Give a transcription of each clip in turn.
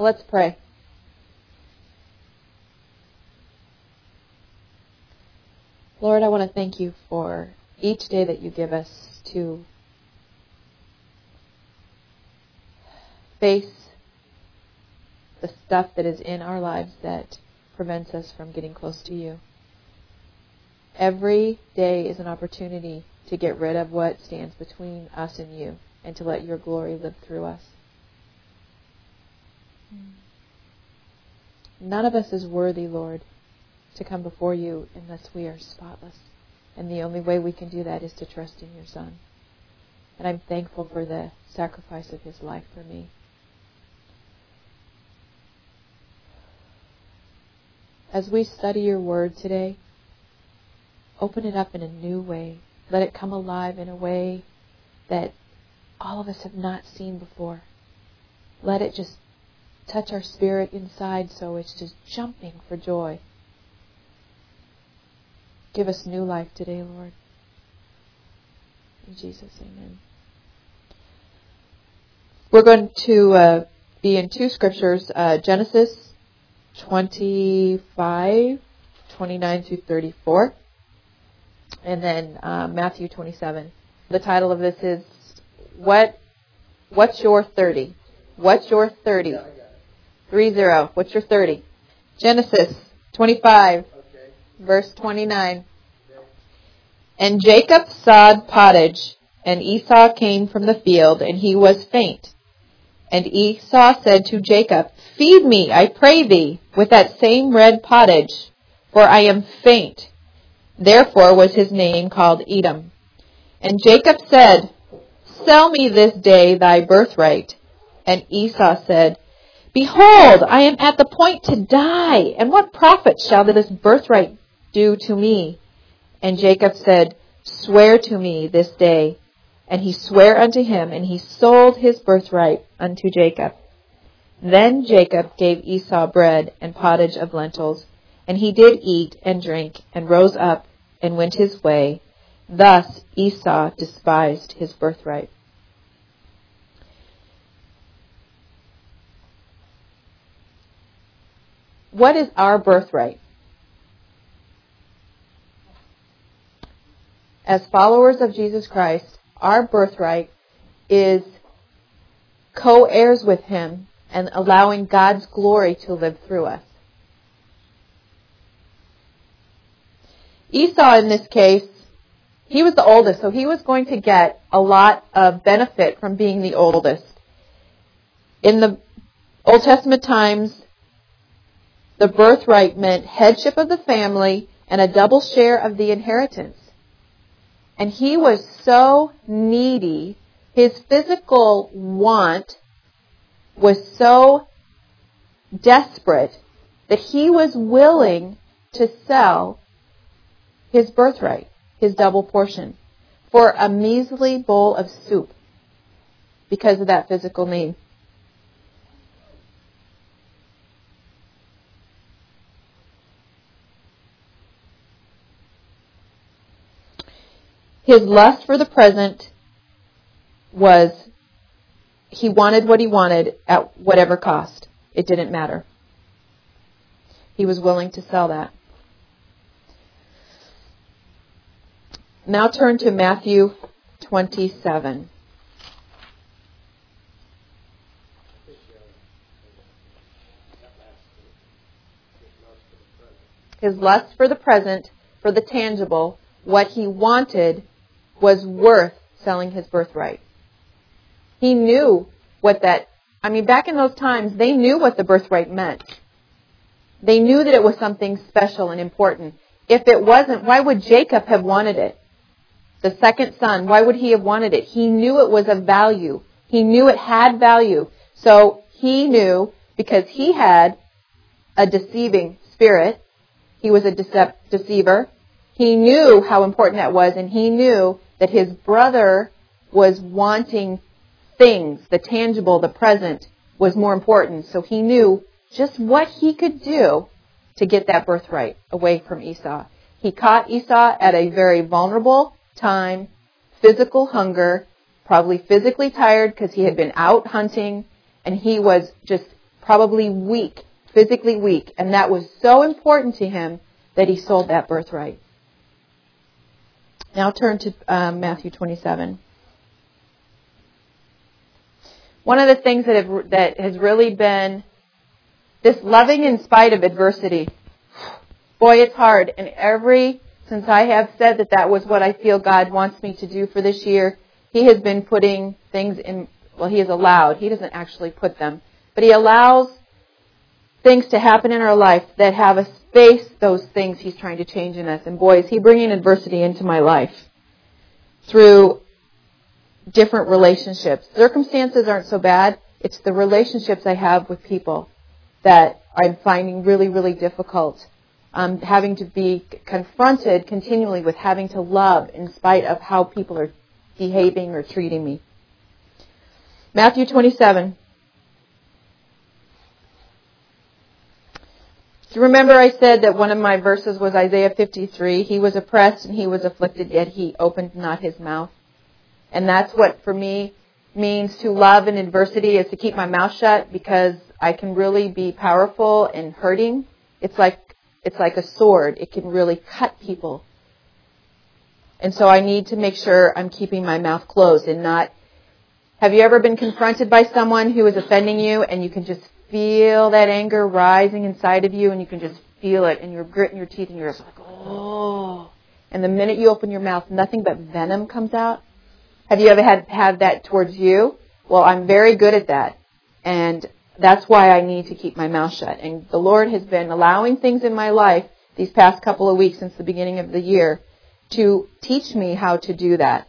Let's pray. Lord, I want to thank you for each day that you give us to face the stuff that is in our lives that prevents us from getting close to you. Every day is an opportunity to get rid of what stands between us and you and to let your glory live through us. None of us is worthy, Lord, to come before you unless we are spotless. And the only way we can do that is to trust in your Son. And I'm thankful for the sacrifice of his life for me. As we study your word today, open it up in a new way. Let it come alive in a way that all of us have not seen before. Let it just touch our spirit inside so it's just jumping for joy. Give us new life today, Lord. In Jesus, amen. We're going to be in two scriptures, Genesis 25, 29 through 34, and then Matthew 27. The title of this is, What's Your 30? What's your 30? 30. What's your 30? Genesis 25, verse 29. And Jacob sawed pottage, and Esau came from the field, and he was faint. And Esau said to Jacob, Feed me, I pray thee, with that same red pottage, for I am faint. Therefore was his name called Edom. And Jacob said, Sell me this day thy birthright. And Esau said, Behold, I am at the point to die, and what profit shall this birthright do to me? And Jacob said, Swear to me this day. And he sware unto him, and he sold his birthright unto Jacob. Then Jacob gave Esau bread and pottage of lentils, and he did eat and drink, and rose up and went his way. Thus Esau despised his birthright. What is our birthright? As followers of Jesus Christ, our birthright is co-heirs with him and allowing God's glory to live through us. Esau, in this case, he was the oldest, so he was going to get a lot of benefit from being the oldest. In the Old Testament times, the birthright meant headship of the family and a double share of the inheritance. And he was so needy, his physical want was so desperate that he was willing to sell his birthright, his double portion, for a measly bowl of soup because of that physical need. His lust for the present was, he wanted what he wanted at whatever cost. It didn't matter. He was willing to sell that. Now turn to Matthew 27. His lust for the present, for the tangible, what he wanted was worth selling his birthright. He knew what that, back in those times, they knew what the birthright meant. They knew that it was something special and important. If it wasn't, why would Jacob have wanted it? The second son, why would he have wanted it? He knew it was of value. He knew it had value. So he knew, because he had a deceiving spirit, he was a deceiver. He knew how important that was, and he knew that his brother was wanting things, the tangible, the present, was more important. So he knew just what he could do to get that birthright away from Esau. He caught Esau at a very vulnerable time, physical hunger, probably physically tired because he had been out hunting, and he was just probably weak, physically weak. And that was so important to him that he sold that birthright. Now turn to Matthew 27. One of the things that has really been this loving in spite of adversity. Boy, it's hard. And since I have said that was what I feel God wants me to do for this year, He has been putting things in, He has allowed. He doesn't actually put them. But He allows things to happen in our life that have us face those things He's trying to change in us. And boy, is He bringing adversity into my life through different relationships. Circumstances aren't so bad. It's the relationships I have with people that I'm finding really, really difficult. Having to be confronted continually with having to love in spite of how people are behaving or treating me. Matthew 27. Do you remember I said that one of my verses was Isaiah 53? He was oppressed and He was afflicted, yet He opened not His mouth. And that's what for me means to love in adversity, is to keep my mouth shut, because I can really be powerful and hurting. It's like a sword. It can really cut people. And so I need to make sure I'm keeping my mouth closed and not... Have you ever been confronted by someone who is offending you and you can just feel that anger rising inside of you and you can just feel it and you're gritting your teeth and you're just like, oh. And the minute you open your mouth, nothing but venom comes out? Have you ever had that towards you? Well, I'm very good at that. And that's why I need to keep my mouth shut. And the Lord has been allowing things in my life these past couple of weeks since the beginning of the year to teach me how to do that.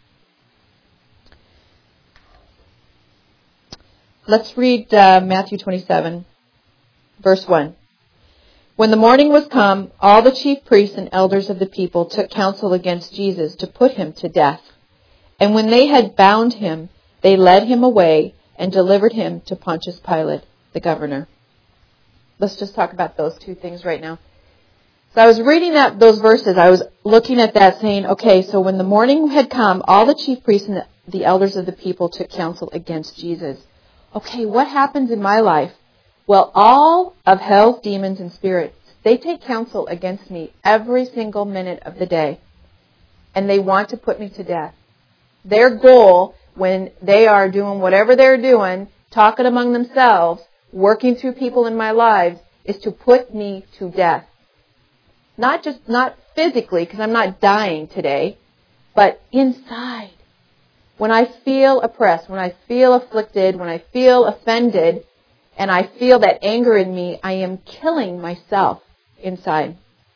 Let's read Matthew 27, verse 1. When the morning was come, all the chief priests and elders of the people took counsel against Jesus to put Him to death. And when they had bound Him, they led Him away and delivered Him to Pontius Pilate, the governor. Let's just talk about those two things right now. So I was reading those verses. I was looking at that saying, okay, so when the morning had come, all the chief priests and the elders of the people took counsel against Jesus. Okay, what happens in my life? Well, all of hell's demons and spirits, they take counsel against me every single minute of the day. And they want to put me to death. Their goal, when they are doing whatever they're doing, talking among themselves, working through people in my lives, is to put me to death. Not physically, because I'm not dying today, but inside. When I feel oppressed, when I feel afflicted, when I feel offended, and I feel that anger in me, I am killing myself inside.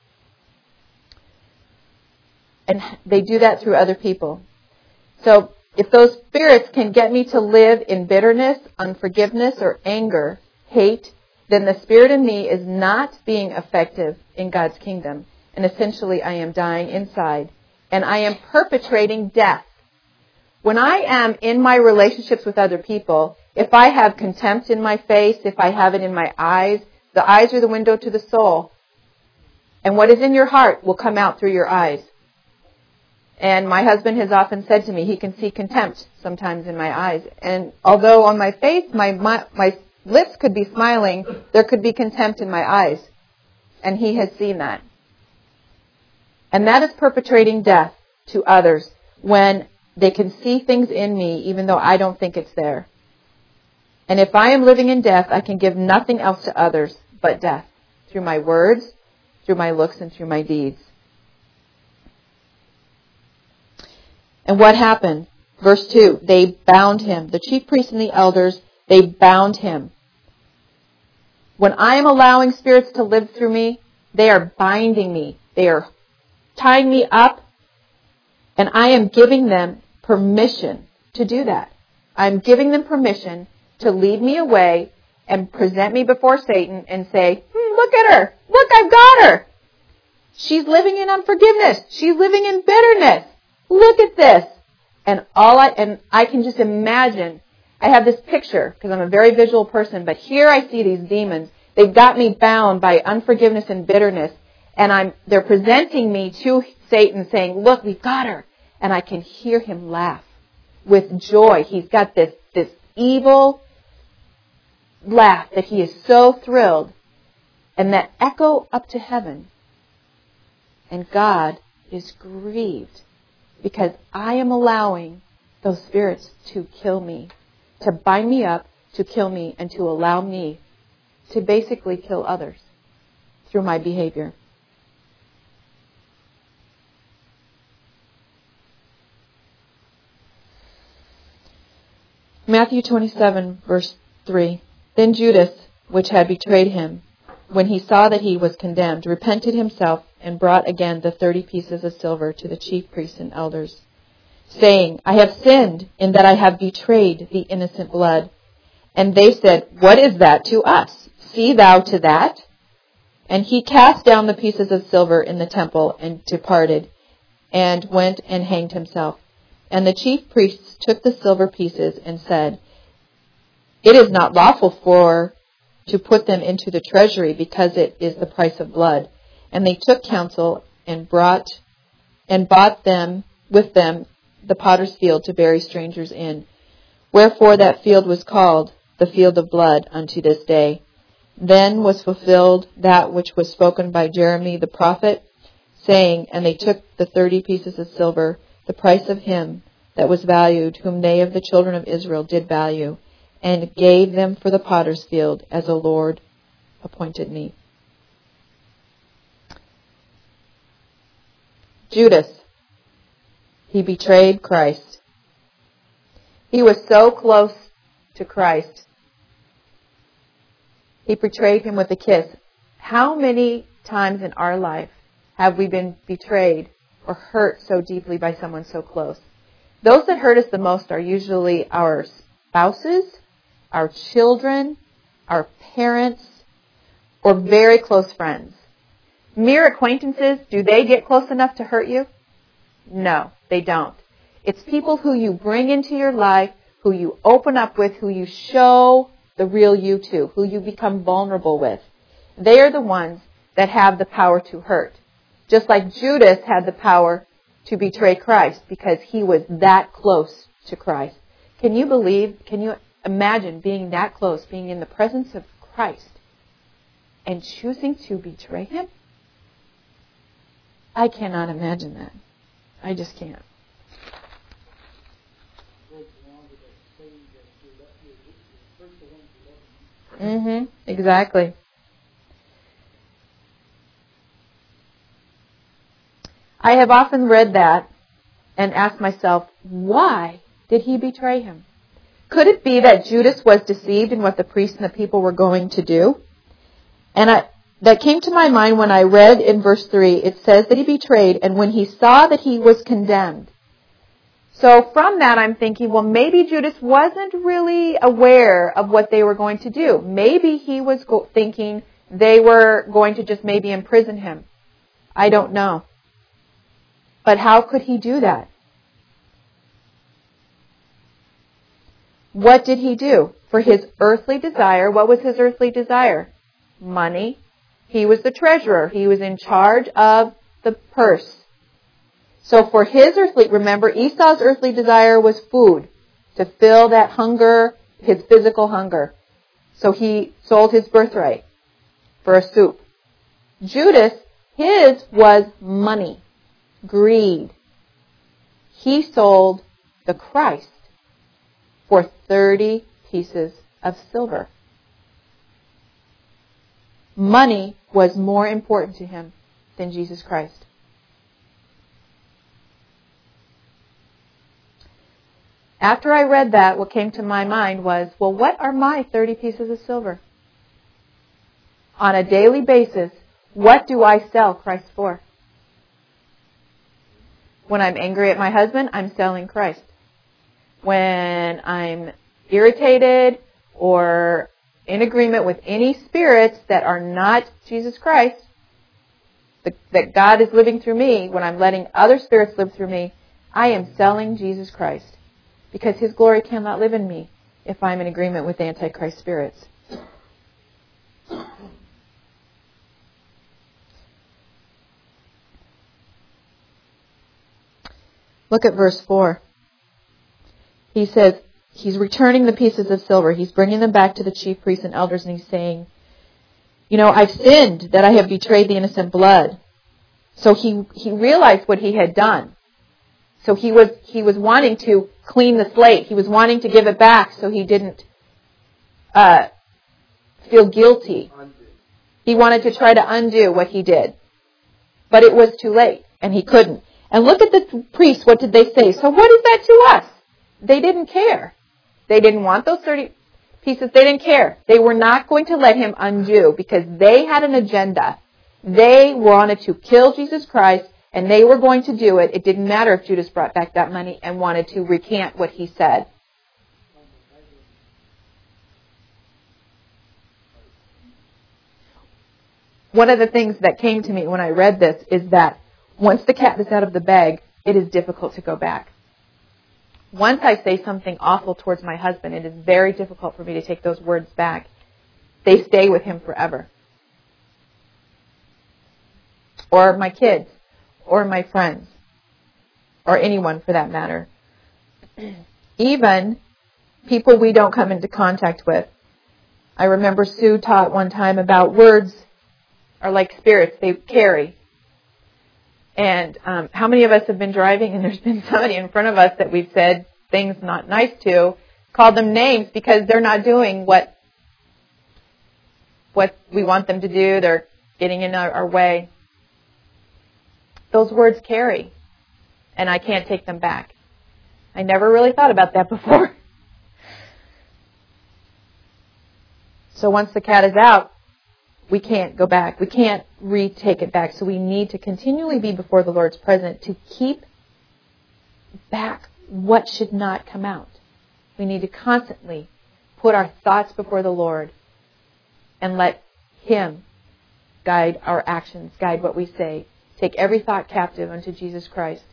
And they do that through other people. So if those spirits can get me to live in bitterness, unforgiveness, or anger, hate, then the spirit in me is not being effective in God's kingdom. And essentially I am dying inside. And I am perpetrating death. When I am in my relationships with other people, if I have contempt in my face, if I have it in my eyes, the eyes are the window to the soul. And what is in your heart will come out through your eyes. And my husband has often said to me, he can see contempt sometimes in my eyes. And although on my face, my lips could be smiling, there could be contempt in my eyes. And he has seen that. And that is perpetrating death to others when they can see things in me even though I don't think it's there. And if I am living in death, I can give nothing else to others but death. Through my words, through my looks, and through my deeds. And what happened? Verse 2, they bound Him. The chief priests and the elders, they bound Him. When I am allowing spirits to live through me, they are binding me. They are tying me up. And I am giving them permission to do that. I'm giving them permission to lead me away and present me before Satan and say, look at her. Look, I've got her. She's living in unforgiveness. She's living in bitterness. Look at this. And I can just imagine. I have this picture because I'm a very visual person, but here I see these demons. They've got me bound by unforgiveness and bitterness. And they're presenting me to Satan saying, look, we've got her. And I can hear him laugh with joy. He's got this evil laugh that he is so thrilled, and that echo up to heaven. And God is grieved because I am allowing those spirits to kill me, to bind me up, to kill me, and to allow me to basically kill others through my behavior. Matthew 27, verse 3. Then Judas, which had betrayed him, when he saw that he was condemned, repented himself and brought again the 30 pieces of silver to the chief priests and elders, saying, I have sinned in that I have betrayed the innocent blood. And they said, What is that to us? See thou to that? And he cast down the pieces of silver in the temple and departed, and went and hanged himself. And the chief priests took the silver pieces and said, It is not lawful to put them into the treasury, because it is the price of blood. And they took counsel and bought them with them the potter's field to bury strangers in. Wherefore that field was called the field of blood unto this day. Then was fulfilled that which was spoken by Jeremy the prophet, saying, And they took the 30 pieces of silver, the price of him that was valued, whom they of the children of Israel did value, and gave them for the potter's field, as the Lord appointed me. Judas, he betrayed Christ. He was so close to Christ. He betrayed him with a kiss. How many times in our life have we been betrayed or hurt so deeply by someone so close? Those that hurt us the most are usually our spouses, our children, our parents, or very close friends. Mere acquaintances, do they get close enough to hurt you? No, they don't. It's people who you bring into your life, who you open up with, who you show the real you to, who you become vulnerable with. They are the ones that have the power to hurt. Just like Judas had the power to betray Christ because he was that close to Christ. Can you imagine being that close, being in the presence of Christ and choosing to betray him? I cannot imagine that. I just can't. Exactly. I have often read that and asked myself, why did he betray him? Could it be that Judas was deceived in what the priests and the people were going to do? And that came to my mind when I read in verse 3, it says that he betrayed, and when he saw that he was condemned. So from that I'm thinking, well, maybe Judas wasn't really aware of what they were going to do. Maybe he was thinking they were going to just maybe imprison him. I don't know. But how could he do that? What did he do? For his earthly desire, what was his earthly desire? Money. He was the treasurer. He was in charge of the purse. So for his remember, Esau's earthly desire was food, to fill that hunger, his physical hunger. So he sold his birthright for a soup. Judas, his was money, greed. He sold the Christ for 30 pieces of silver. Money was more important to him than Jesus Christ. After I read that, what came to my mind was, well, what are my 30 pieces of silver? On a daily basis, what do I sell Christ for? When I'm angry at my husband, I'm selling Christ. When I'm irritated or in agreement with any spirits that are not Jesus Christ, that God is living through me, when I'm letting other spirits live through me, I am selling Jesus Christ. Because His glory cannot live in me if I'm in agreement with Antichrist spirits. Look at verse 4. He says, he's returning the pieces of silver. He's bringing them back to the chief priests and elders, and he's saying, I've sinned that I have betrayed the innocent blood. So he realized what he had done. So he was wanting to clean the slate. He was wanting to give it back so he didn't feel guilty. He wanted to try to undo what he did. But it was too late, and he couldn't. And look at the priests. What did they say? So what is that to us? They didn't care. They didn't want those 30 pieces. They didn't care. They were not going to let him undo because they had an agenda. They wanted to kill Jesus Christ, and they were going to do it. It didn't matter if Judas brought back that money and wanted to recant what he said. One of the things that came to me when I read this is that once the cat is out of the bag, it is difficult to go back. Once I say something awful towards my husband, it is very difficult for me to take those words back. They stay with him forever. Or my kids, or my friends, or anyone for that matter. Even people we don't come into contact with. I remember Sue taught one time about words are like spirits, they carry. And how many of us have been driving and there's been somebody in front of us that we've said things not nice to, called them names because they're not doing what we want them to do, they're getting in our way. Those words carry, and I can't take them back. I never really thought about that before. So once the cat is out, we can't go back. We can't retake it back. So we need to continually be before the Lord's presence to keep back what should not come out. We need to constantly put our thoughts before the Lord and let Him guide our actions, guide what we say. Take every thought captive unto Jesus Christ.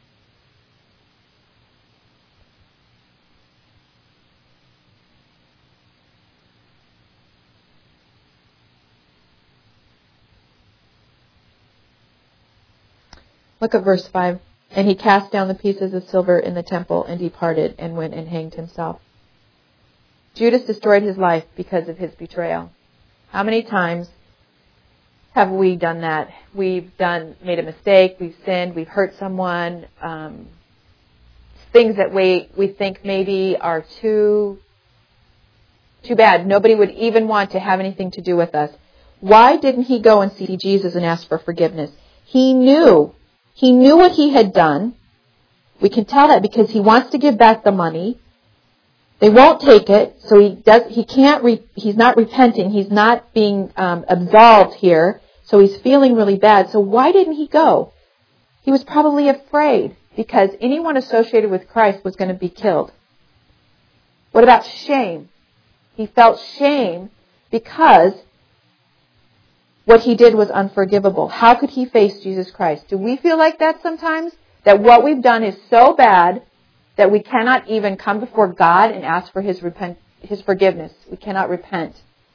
Look at verse 5. And he cast down the pieces of silver in the temple and departed and went and hanged himself. Judas destroyed his life because of his betrayal. How many times have we done that? We've made a mistake, we've sinned, we've hurt someone, things that we think maybe are too bad. Nobody would even want to have anything to do with us. Why didn't he go and see Jesus and ask for forgiveness? He knew what he had done. We can tell that because he wants to give back the money. They won't take it, so he's not repenting, he's not being absolved here, so he's feeling really bad. So why didn't he go? He was probably afraid because anyone associated with Christ was going to be killed. What about shame? He felt shame because what he did was unforgivable. How could he face Jesus Christ? Do we feel like that sometimes? That what we've done is so bad that we cannot even come before God and ask for His forgiveness. We cannot repent.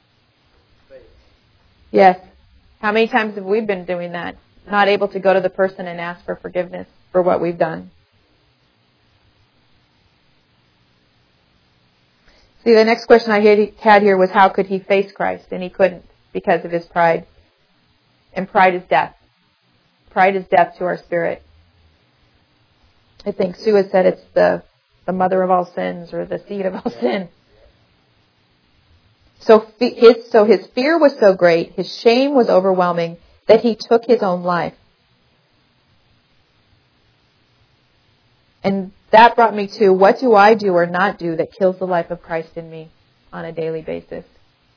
Yes. How many times have we been doing that? Not able to go to the person and ask for forgiveness for what we've done. See, the next question I had here was how could he face Christ? And he couldn't because of his pride. And pride is death. Pride is death to our spirit. I think Sue has said it's the mother of all sins or the seed of all sin. So his fear was so great, his shame was overwhelming, that he took his own life. And that brought me to, what do I do or not do that kills the life of Christ in me on a daily basis?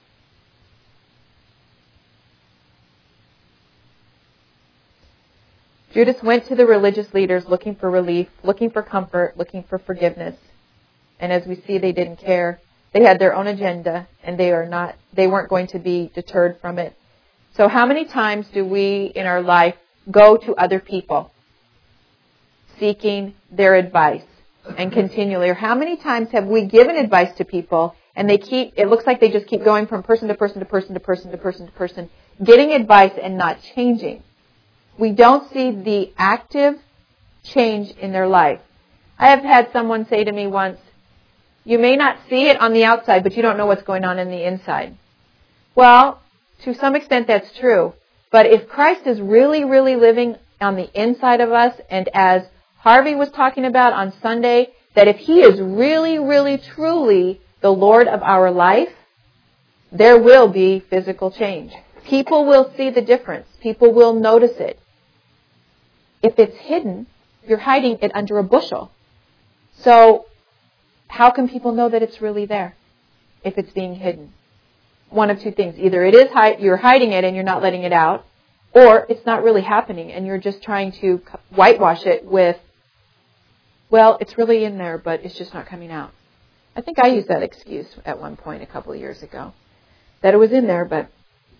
Judas went to the religious leaders looking for relief, looking for comfort, looking for forgiveness. And as we see, they didn't care. They had their own agenda, and they weren't going to be deterred from it. So how many times do we in our life go to other people seeking their advice and continually? Or how many times have we given advice to people and it looks like they just keep going from person to person to person to person to person to person, getting advice and not changing? We don't see the active change in their life. I have had someone say to me once, You may not see it on the outside, but you don't know what's going on in the inside. Well, to some extent that's true. But if Christ is really, really living on the inside of us, and as Harvey was talking about on Sunday, that if He is really, really, truly the Lord of our life, there will be physical change. People will see the difference. People will notice it. If it's hidden, you're hiding it under a bushel. So, how can people know that it's really there if it's being hidden? One of two things. Either it is you're hiding it and you're not letting it out, or it's not really happening and you're just trying to whitewash it with, well, it's really in there, but it's just not coming out. I think I used that excuse at one point a couple of years ago, that it was in there, but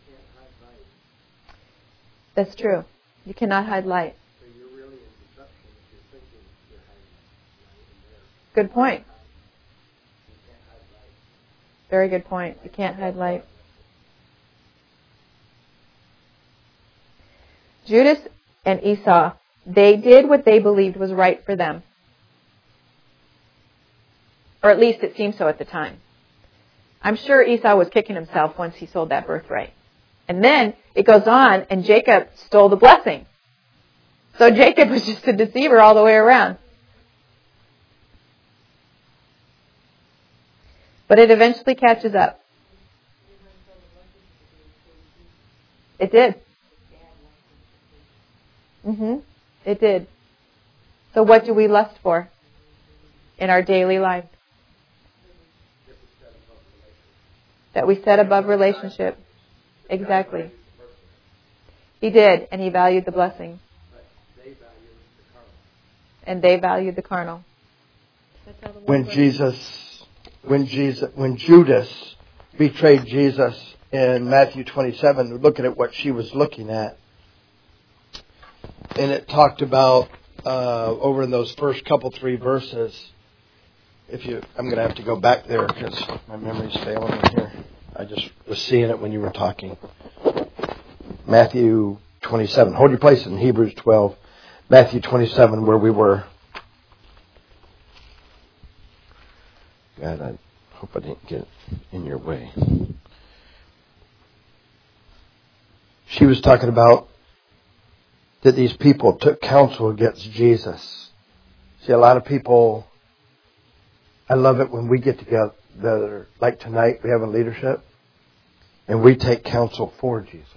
that's true. You cannot hide light. So you're really in deception if you're thinking you're hiding light in there. Good point. You can't hide light. Very good point. You can't hide light. Judas and Esau, they did what they believed was right for them. Or at least it seemed so at the time. I'm sure Esau was kicking himself once he sold that birthright. And then it goes on, and Jacob stole the blessing. So Jacob was just a deceiver all the way around. But it eventually catches up. It did. It did. So what do we lust for in our daily life? That we set above relationship. Exactly. He did, and he valued the blessing. And they valued the carnal. When Judas betrayed Jesus in Matthew 27, we're looking at what she was looking at. And it talked about, over in those first three verses, I'm going to have to go back there because my memory's failing me here. I just was seeing it when you were talking. Matthew 27. Hold your place in Hebrews 12. Matthew 27, where we were. God, I hope I didn't get in your way. She was talking about that these people took counsel against Jesus. See, a lot of people, I love it when we get together, like tonight, we have a leadership, and we take counsel for Jesus.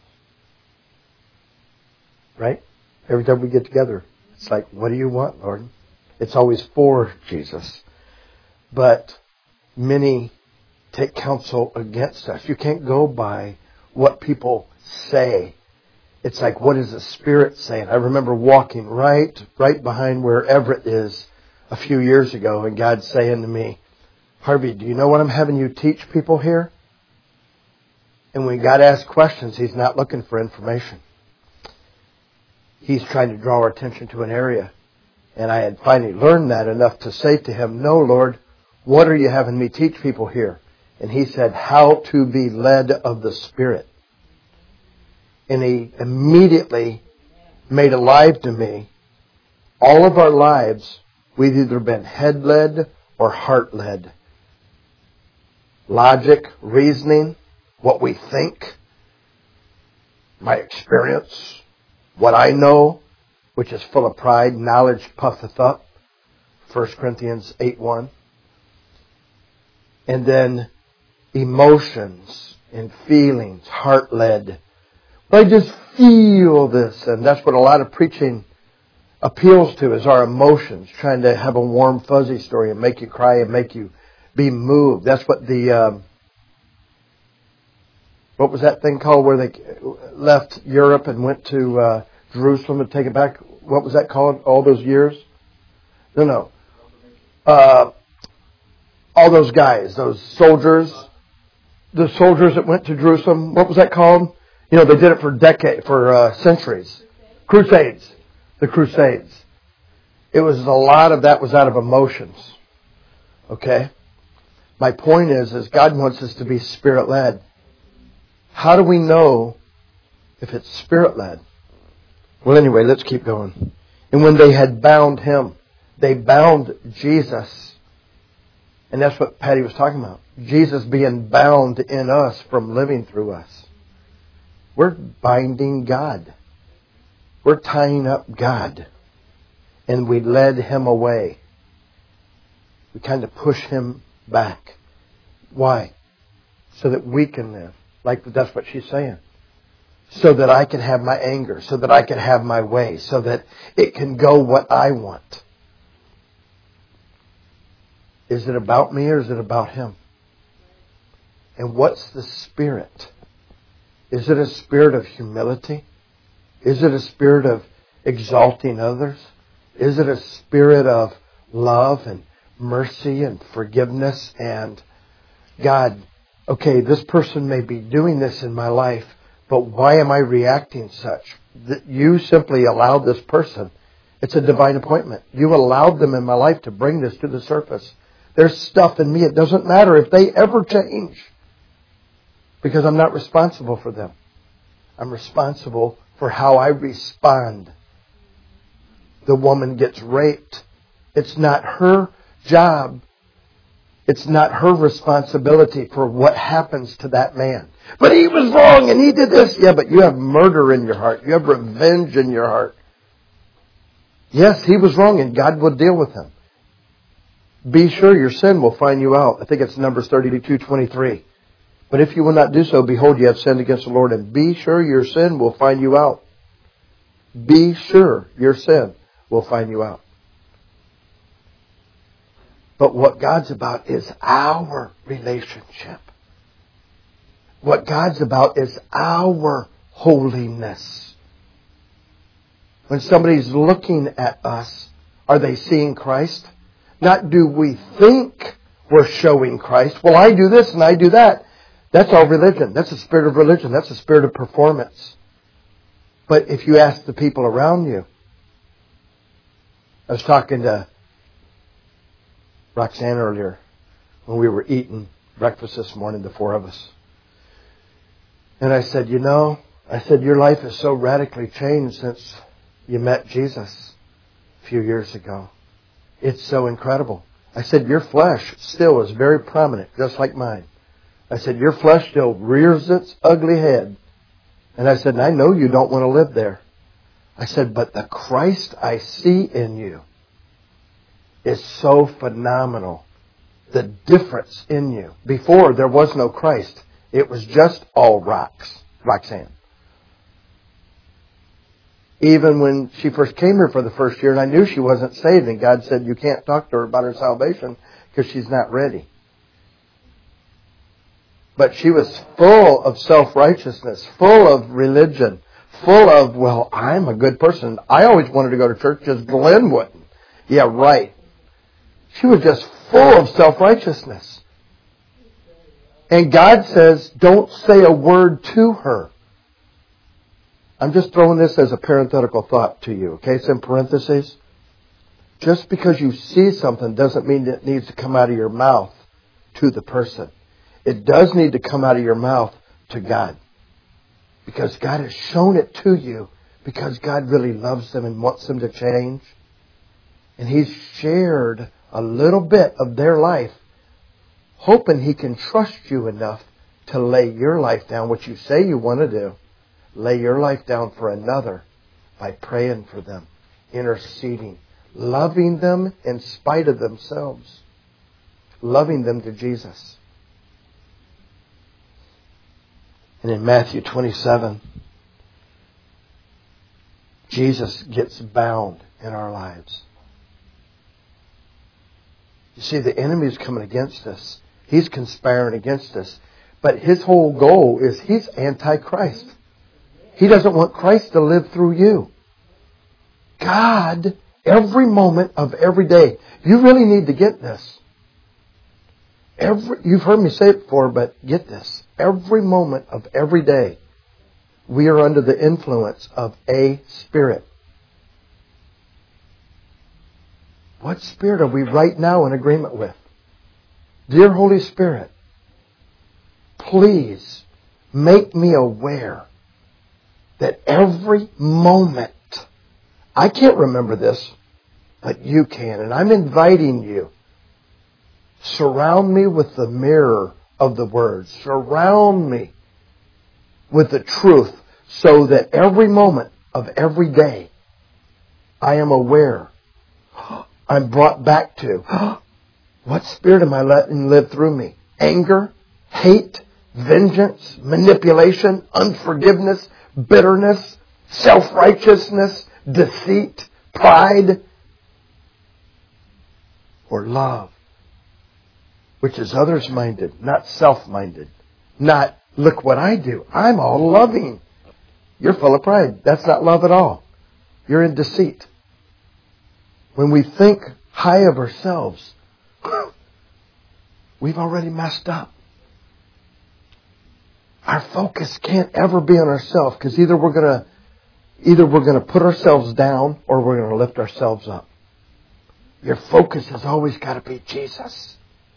Right? Every time we get together, it's like, what do you want, Lord? It's always for Jesus. But many take counsel against us. You can't go by what people say. It's like, what is the Spirit saying? I remember walking right behind where Everett is a few years ago, and God saying to me, Harvey, do you know what I'm having you teach people here? And when God asks questions, He's not looking for information. He's trying to draw our attention to an area. And I had finally learned that enough to say to Him, no, Lord, what are you having me teach people here? And He said, how to be led of the Spirit. And He immediately made alive to me, all of our lives, we've either been head-led or heart-led. Logic, reasoning, what we think, my experience, what I know, which is full of pride, knowledge puffeth up, 1 Corinthians 8:1. And then emotions and feelings, heart-led. I just feel this, and that's what a lot of preaching appeals to, is our emotions, trying to have a warm, fuzzy story and make you cry and make you be moved. That's what what was that thing called where they left Europe and went to Jerusalem and take it back? What was that called all those years? No. All those guys, those soldiers, the soldiers that went to Jerusalem, what was that called? You know, they did it for centuries. Crusades. The Crusades. It was a lot of that was out of emotions. Okay? My point is God wants us to be Spirit-led. How do we know if it's Spirit-led? Well, anyway, let's keep going. And when they had bound Him, they bound Jesus And that's what Patty was talking about. Jesus being bound in us from living through us. We're binding God. We're tying up God. And we led Him away. We kind of push Him back. Why? So that we can live. Like that's what she's saying. So that I can have my anger. So that I can have my way. So that it can go what I want. Is it about me or is it about Him? And what's the spirit? Is it a spirit of humility? Is it a spirit of exalting others? Is it a spirit of love and mercy and forgiveness and God, okay, this person may be doing this in my life, but why am I reacting such? That you simply allowed this person. It's a divine appointment. You allowed them in my life to bring this to the surface. There's stuff in me. It doesn't matter if they ever change. Because I'm not responsible for them. I'm responsible for how I respond. The woman gets raped. It's not her job. It's not her responsibility for what happens to that man. But he was wrong and he did this. Yeah, but you have murder in your heart. You have revenge in your heart. Yes, he was wrong and God will deal with him. Be sure your sin will find you out. I think it's Numbers 32:23. But if you will not do so, behold, you have sinned against the Lord. And be sure your sin will find you out. Be sure your sin will find you out. But what God's about is our relationship. What God's about is our holiness. When somebody's looking at us, are they seeing Christ? Not do we think we're showing Christ. Well, I do this and I do that. That's all religion. That's a spirit of religion. That's a spirit of performance. But if you ask the people around you, I was talking to Roxanne earlier when we were eating breakfast this morning, the four of us. And I said, your life is so radically changed since you met Jesus a few years ago. It's so incredible. I said, your flesh still is very prominent, just like mine. I said, your flesh still rears its ugly head. And I said, and I know you don't want to live there. I said, but the Christ I see in you is so phenomenal. The difference in you. Before, there was no Christ. It was just all rocks. Roxanne. Even when she first came here for the first year, and I knew she wasn't saved, and God said, you can't talk to her about her salvation because she's not ready. But she was full of self-righteousness, full of religion, full of, well, I'm a good person. I always wanted to go to church, just Glenn wouldn't. Yeah, right. She was just full of self-righteousness. And God says, don't say a word to her. I'm just throwing this as a parenthetical thought to you. Okay, it's in parentheses. Just because you see something doesn't mean it needs to come out of your mouth to the person. It does need to come out of your mouth to God. Because God has shown it to you. Because God really loves them and wants them to change. And He's shared a little bit of their life, hoping He can trust you enough to lay your life down, what you say you want to do. Lay your life down for another by praying for them, interceding, loving them in spite of themselves, loving them to Jesus. And in Matthew 27, Jesus gets bound in our lives. You see, the enemy is coming against us. He's conspiring against us. But his whole goal is he's anti-Christ. He doesn't want Christ to live through you. God, every moment of every day. You really need to get this. You've heard me say it before, but get this. Every moment of every day, we are under the influence of a spirit. What spirit are we right now in agreement with? Dear Holy Spirit, please make me aware that every moment, I can't remember this, but you can. And I'm inviting you Surround me with the mirror of the Word. Surround me with the truth so that every moment of every day I am aware. I'm brought back to what spirit am I letting live through me? Anger, hate, vengeance, manipulation, unforgiveness, bitterness, self-righteousness, deceit, pride, or love, which is others-minded, not self-minded. Not, look what I do. I'm all loving. You're full of pride. That's not love at all. You're in deceit. When we think high of ourselves, we've already messed up. Our focus can't ever be on ourselves, because either we're going to put ourselves down or we're going to lift ourselves up. Your focus has always got to be Jesus.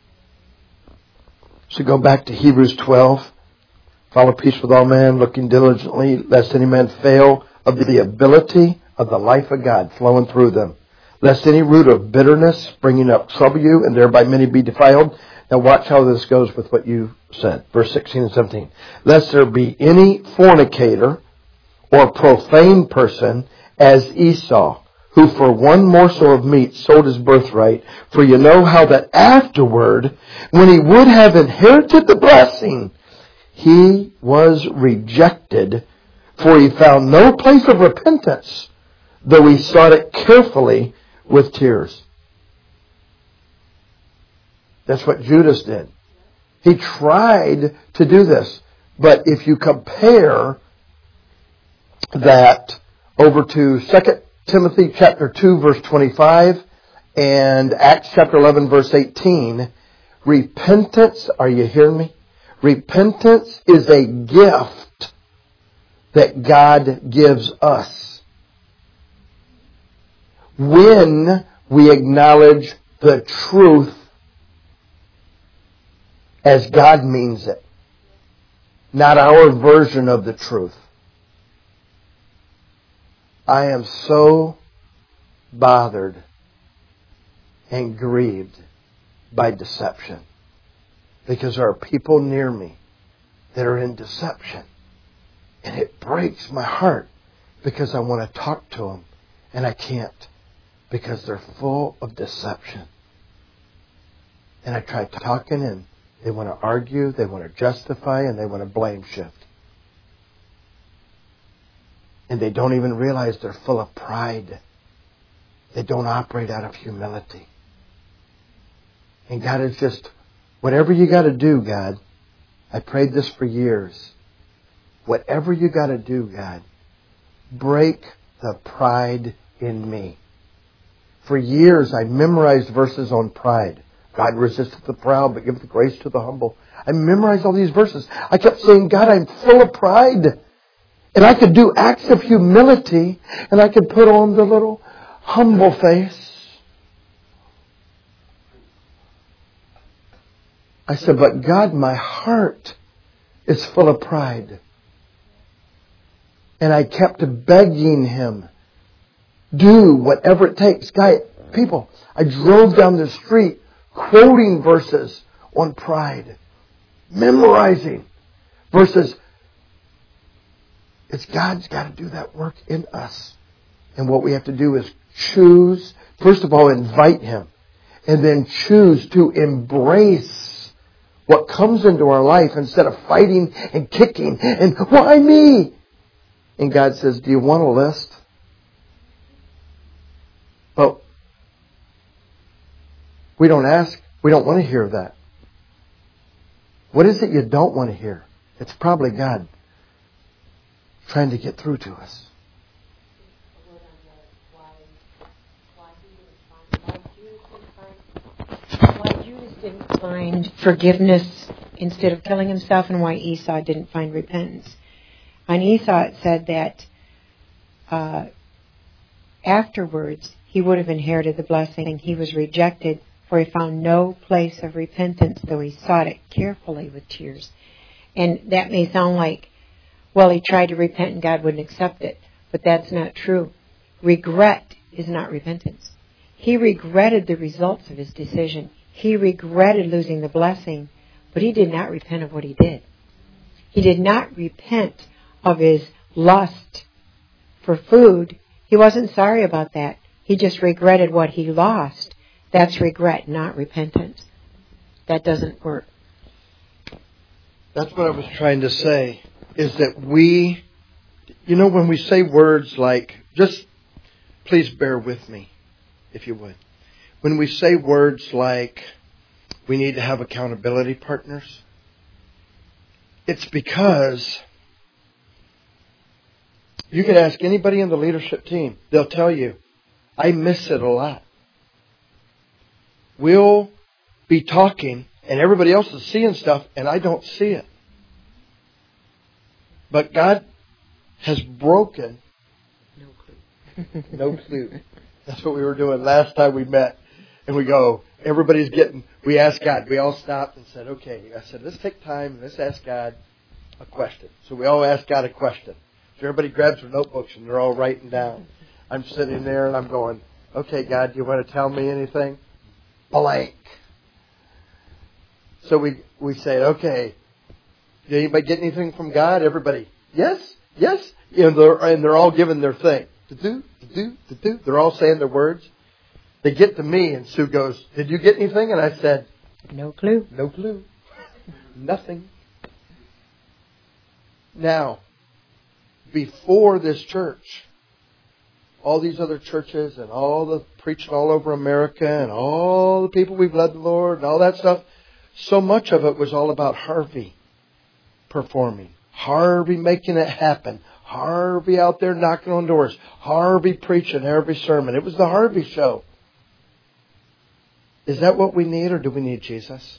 So go back to Hebrews 12. Follow peace with all men, looking diligently, lest any man fail of the ability of the life of God flowing through them. Lest any root of bitterness springing up trouble you, and thereby many be defiled. Now watch how this goes with what you said. Verse 16 and 17. Lest there be any fornicator or profane person as Esau, who for one morsel of meat sold his birthright. For you know how that afterward, when he would have inherited the blessing, he was rejected, for he found no place of repentance, though he sought it carefully with tears. That's what Judas did. He tried to do this. But if you compare that over to 2 Timothy chapter 2 verse 25 and Acts chapter 11 verse 18, repentance, are you hearing me? Repentance is a gift that God gives us when we acknowledge the truth as God means it, not our version of the truth. I am so bothered and grieved by deception, because there are people near me that are in deception, and it breaks my heart because I want to talk to them and I can't, because they're full of deception. And I try talking, and they want to argue, they want to justify, and they want to blame shift. And they don't even realize they're full of pride. They don't operate out of humility. And God is just, whatever you got to do, God, I prayed this for years. Whatever you got to do, God, break the pride in me. For years, I memorized verses on pride. God resisteth the proud, but giveth grace to the humble. I memorized all these verses. I kept saying, God, I'm full of pride. And I could do acts of humility, and I could put on the little humble face. I said, but God, my heart is full of pride. And I kept begging Him, do whatever it takes. People, I drove down the street quoting verses on pride, memorizing verses. It's God's got to do that work in us. And what we have to do is choose, first of all, invite Him, and then choose to embrace what comes into our life instead of fighting and kicking and why me? And God says, do you want a list? But we don't ask. We don't want to hear that. What is it you don't want to hear? It's probably God trying to get through to us. Why Judas didn't find forgiveness instead of killing himself, and why Esau didn't find repentance. On Esau it said that afterwards he would have inherited the blessing. He was rejected, for he found no place of repentance, though he sought it carefully with tears. And that may sound like, well, he tried to repent and God wouldn't accept it. But that's not true. Regret is not repentance. He regretted the results of his decision. He regretted losing the blessing, but he did not repent of what he did. He did not repent of his lust for food. He wasn't sorry about that. He just regretted what he lost. That's regret, not repentance. That doesn't work. That's what I was trying to say, is that we, when we say words like, just please bear with me, if you would. When we say words like, we need to have accountability partners, it's because you can ask anybody in the leadership team. They'll tell you, I miss it a lot. We'll be talking and everybody else is seeing stuff and I don't see it. But God has broken. No clue. That's what we were doing last time we met. And we go, we asked God. We all stopped and said, okay. I said, let's take time and let's ask God a question. So we all asked God a question. So everybody grabs their notebooks and they're all writing down. I'm sitting there and I'm going, okay, God, do you want to tell me anything? Blank. So we say, okay, did anybody get anything from God? Everybody, yes. And they're all giving their thing. To do. They're all saying their words. They get to me and Sue goes, did you get anything? And I said, no clue. No clue. Nothing. Now, before this church, all these other churches and all the preaching all over America and all the people we've led the Lord and all that stuff, so much of it was all about Harvey performing. Harvey making it happen. Harvey out there knocking on doors. Harvey preaching every sermon. It was the Harvey show. Is that what we need, or do we need Jesus?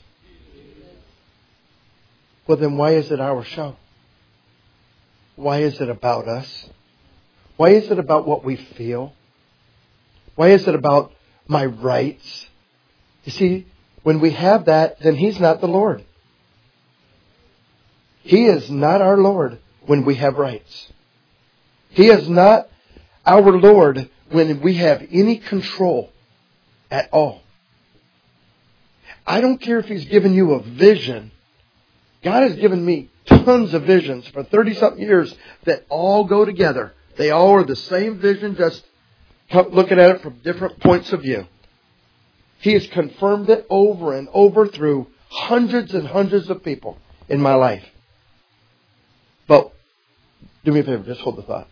Well, then why is it our show? Why is it about us? Why is it about what we feel? Why is it about my rights? You see, when we have that, then He's not the Lord. He is not our Lord when we have rights. He is not our Lord when we have any control at all. I don't care if He's given you a vision. God has given me tons of visions for 30-something years that all go together. They all are the same vision, just looking at it from different points of view. He has confirmed it over and over through hundreds and hundreds of people in my life. But do me a favor, just hold the thought.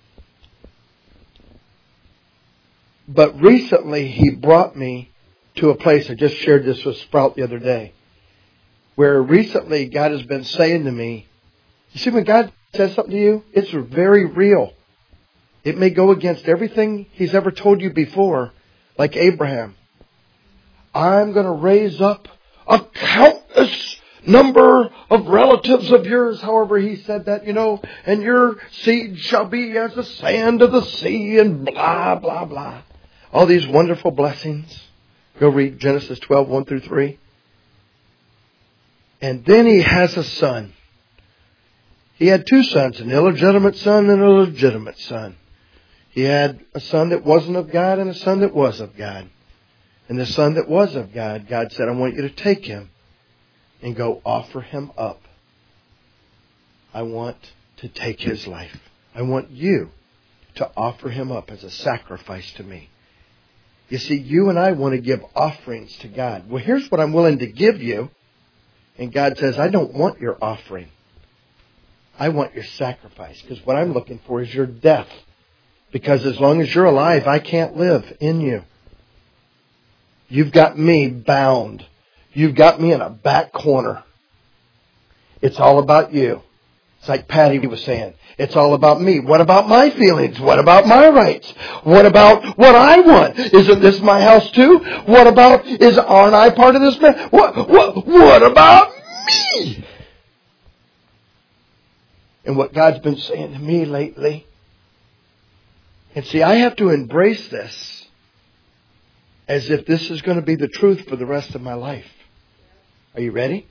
But recently He brought me to a place, I just shared this with Sprout the other day, where recently God has been saying to me, you see, when God says something to you, it's very real. It may go against everything He's ever told you before, like Abraham. I'm going to raise up a countless number of relatives of yours, however He said that, and your seed shall be as the sand of the sea, and blah, blah, blah. All these wonderful blessings. Go read Genesis 12, 1 through 3. And then He has a son. He had two sons, an illegitimate son and a legitimate son. He had a son that wasn't of God and a son that was of God. And the son that was of God, God said, I want you to take him and go offer him up. I want to take his life. I want you to offer him up as a sacrifice to me. You see, you and I want to give offerings to God. Well, here's what I'm willing to give you. And God says, I don't want your offering. I want your sacrifice. Because what I'm looking for is your death. Because as long as you're alive, I can't live in you. You've got me bound. You've got me in a back corner. It's all about you. It's like Patty was saying. It's all about me. What about my feelings? What about my rights? What about what I want? Isn't this my house too? What about, aren't I part of this man? What about me? And what God's been saying to me lately. And see, I have to embrace this as if this is going to be the truth for the rest of my life. Are you ready?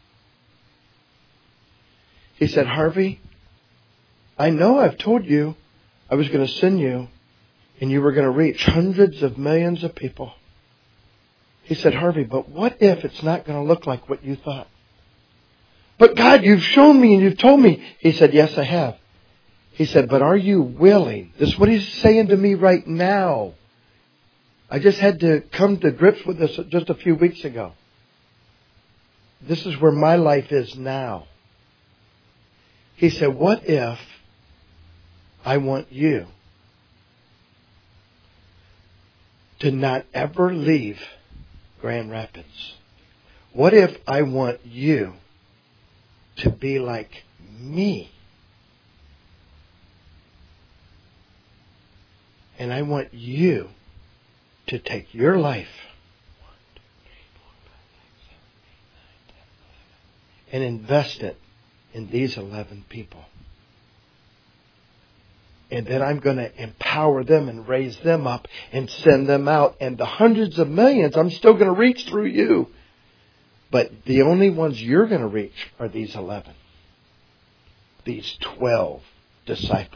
He said, Harvey, I know I've told you I was going to send you and you were going to reach hundreds of millions of people. He said, Harvey, but what if it's not going to look like what you thought? But God, you've shown me and you've told me. He said, yes, I have. He said, but are you willing? This is what he's saying to me right now. I just had to come to grips with this just a few weeks ago. This is where my life is now. He said, what if I want you to not ever leave Grand Rapids? What if I want you to be like me? And I want you to take your life and invest it in these 11 people. And then I'm going to empower them and raise them up and send them out. And the hundreds of millions, I'm still going to reach through you. But the only ones you're going to reach are these 11. These 12 disciples.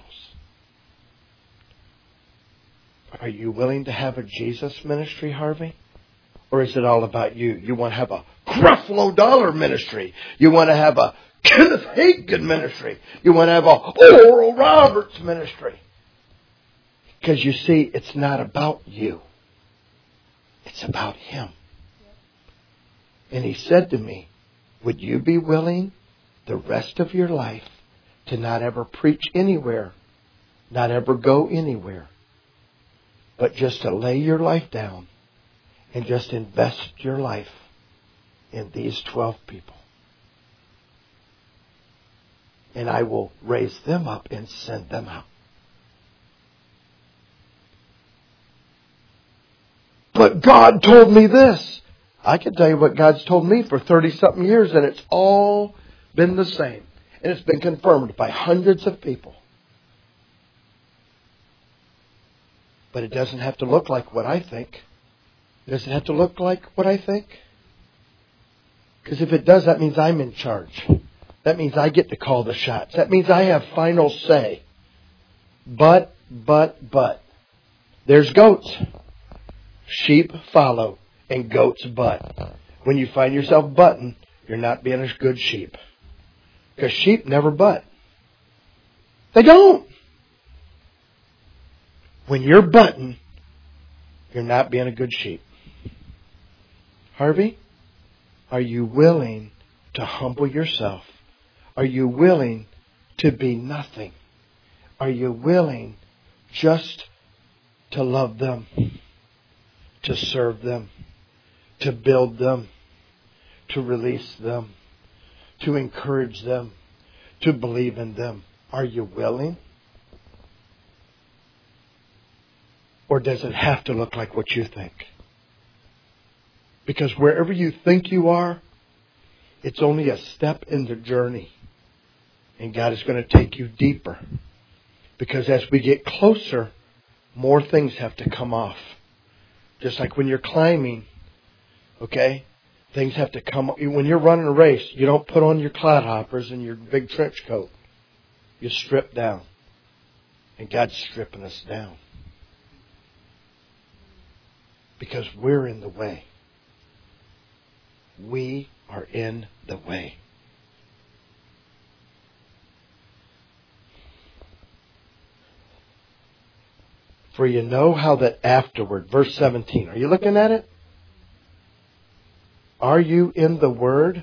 Are you willing to have a Jesus ministry, Harvey? Or is it all about you? You want to have a Creflo Dollar ministry. You want to have a Kenneth Hagin ministry. You want to have a Oral Roberts ministry. Because you see, it's not about you. It's about Him. And He said to me, would you be willing the rest of your life to not ever preach anywhere, not ever go anywhere, but just to lay your life down and just invest your life in these 12 people? And I will raise them up and send them out. But God told me this. I can tell you what God's told me for 30-something years, and it's all been the same. And it's been confirmed by hundreds of people. But it doesn't have to look like what I think. Does it have to look like what I think? Because if it does, that means I'm in charge. That means I get to call the shots. That means I have final say. But. There's goats. Sheep follow and goats butt. When you find yourself butting, you're not being a good sheep. Because sheep never butt. They don't. When you're butting, you're not being a good sheep. Harvey, are you willing to humble yourself? Are you willing to be nothing? Are you willing just to love them, to serve them, to build them, to release them, to encourage them, to believe in them? Are you willing? Or does it have to look like what you think? Because wherever you think you are, it's only a step in the journey. And God is going to take you deeper. Because as we get closer, more things have to come off. Just like when you're climbing, okay? Things have to come off. When you're running a race, you don't put on your cloud hoppers and your big trench coat. You strip down. And God's stripping us down. Because we're in the way. We are in the way. For you know how that afterward, verse 17, are you looking at it? Are you in the Word?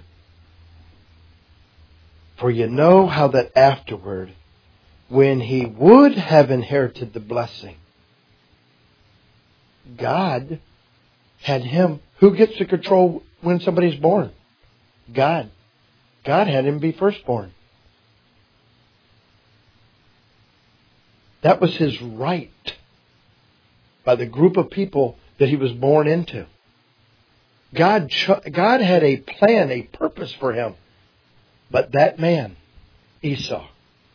For you know how that afterward, when He would have inherited the blessing, God had him. Who gets to control when somebody's born? God. God had him be firstborn. That was his right by the group of people that he was born into. God had a plan, a purpose for him. But that man, Esau,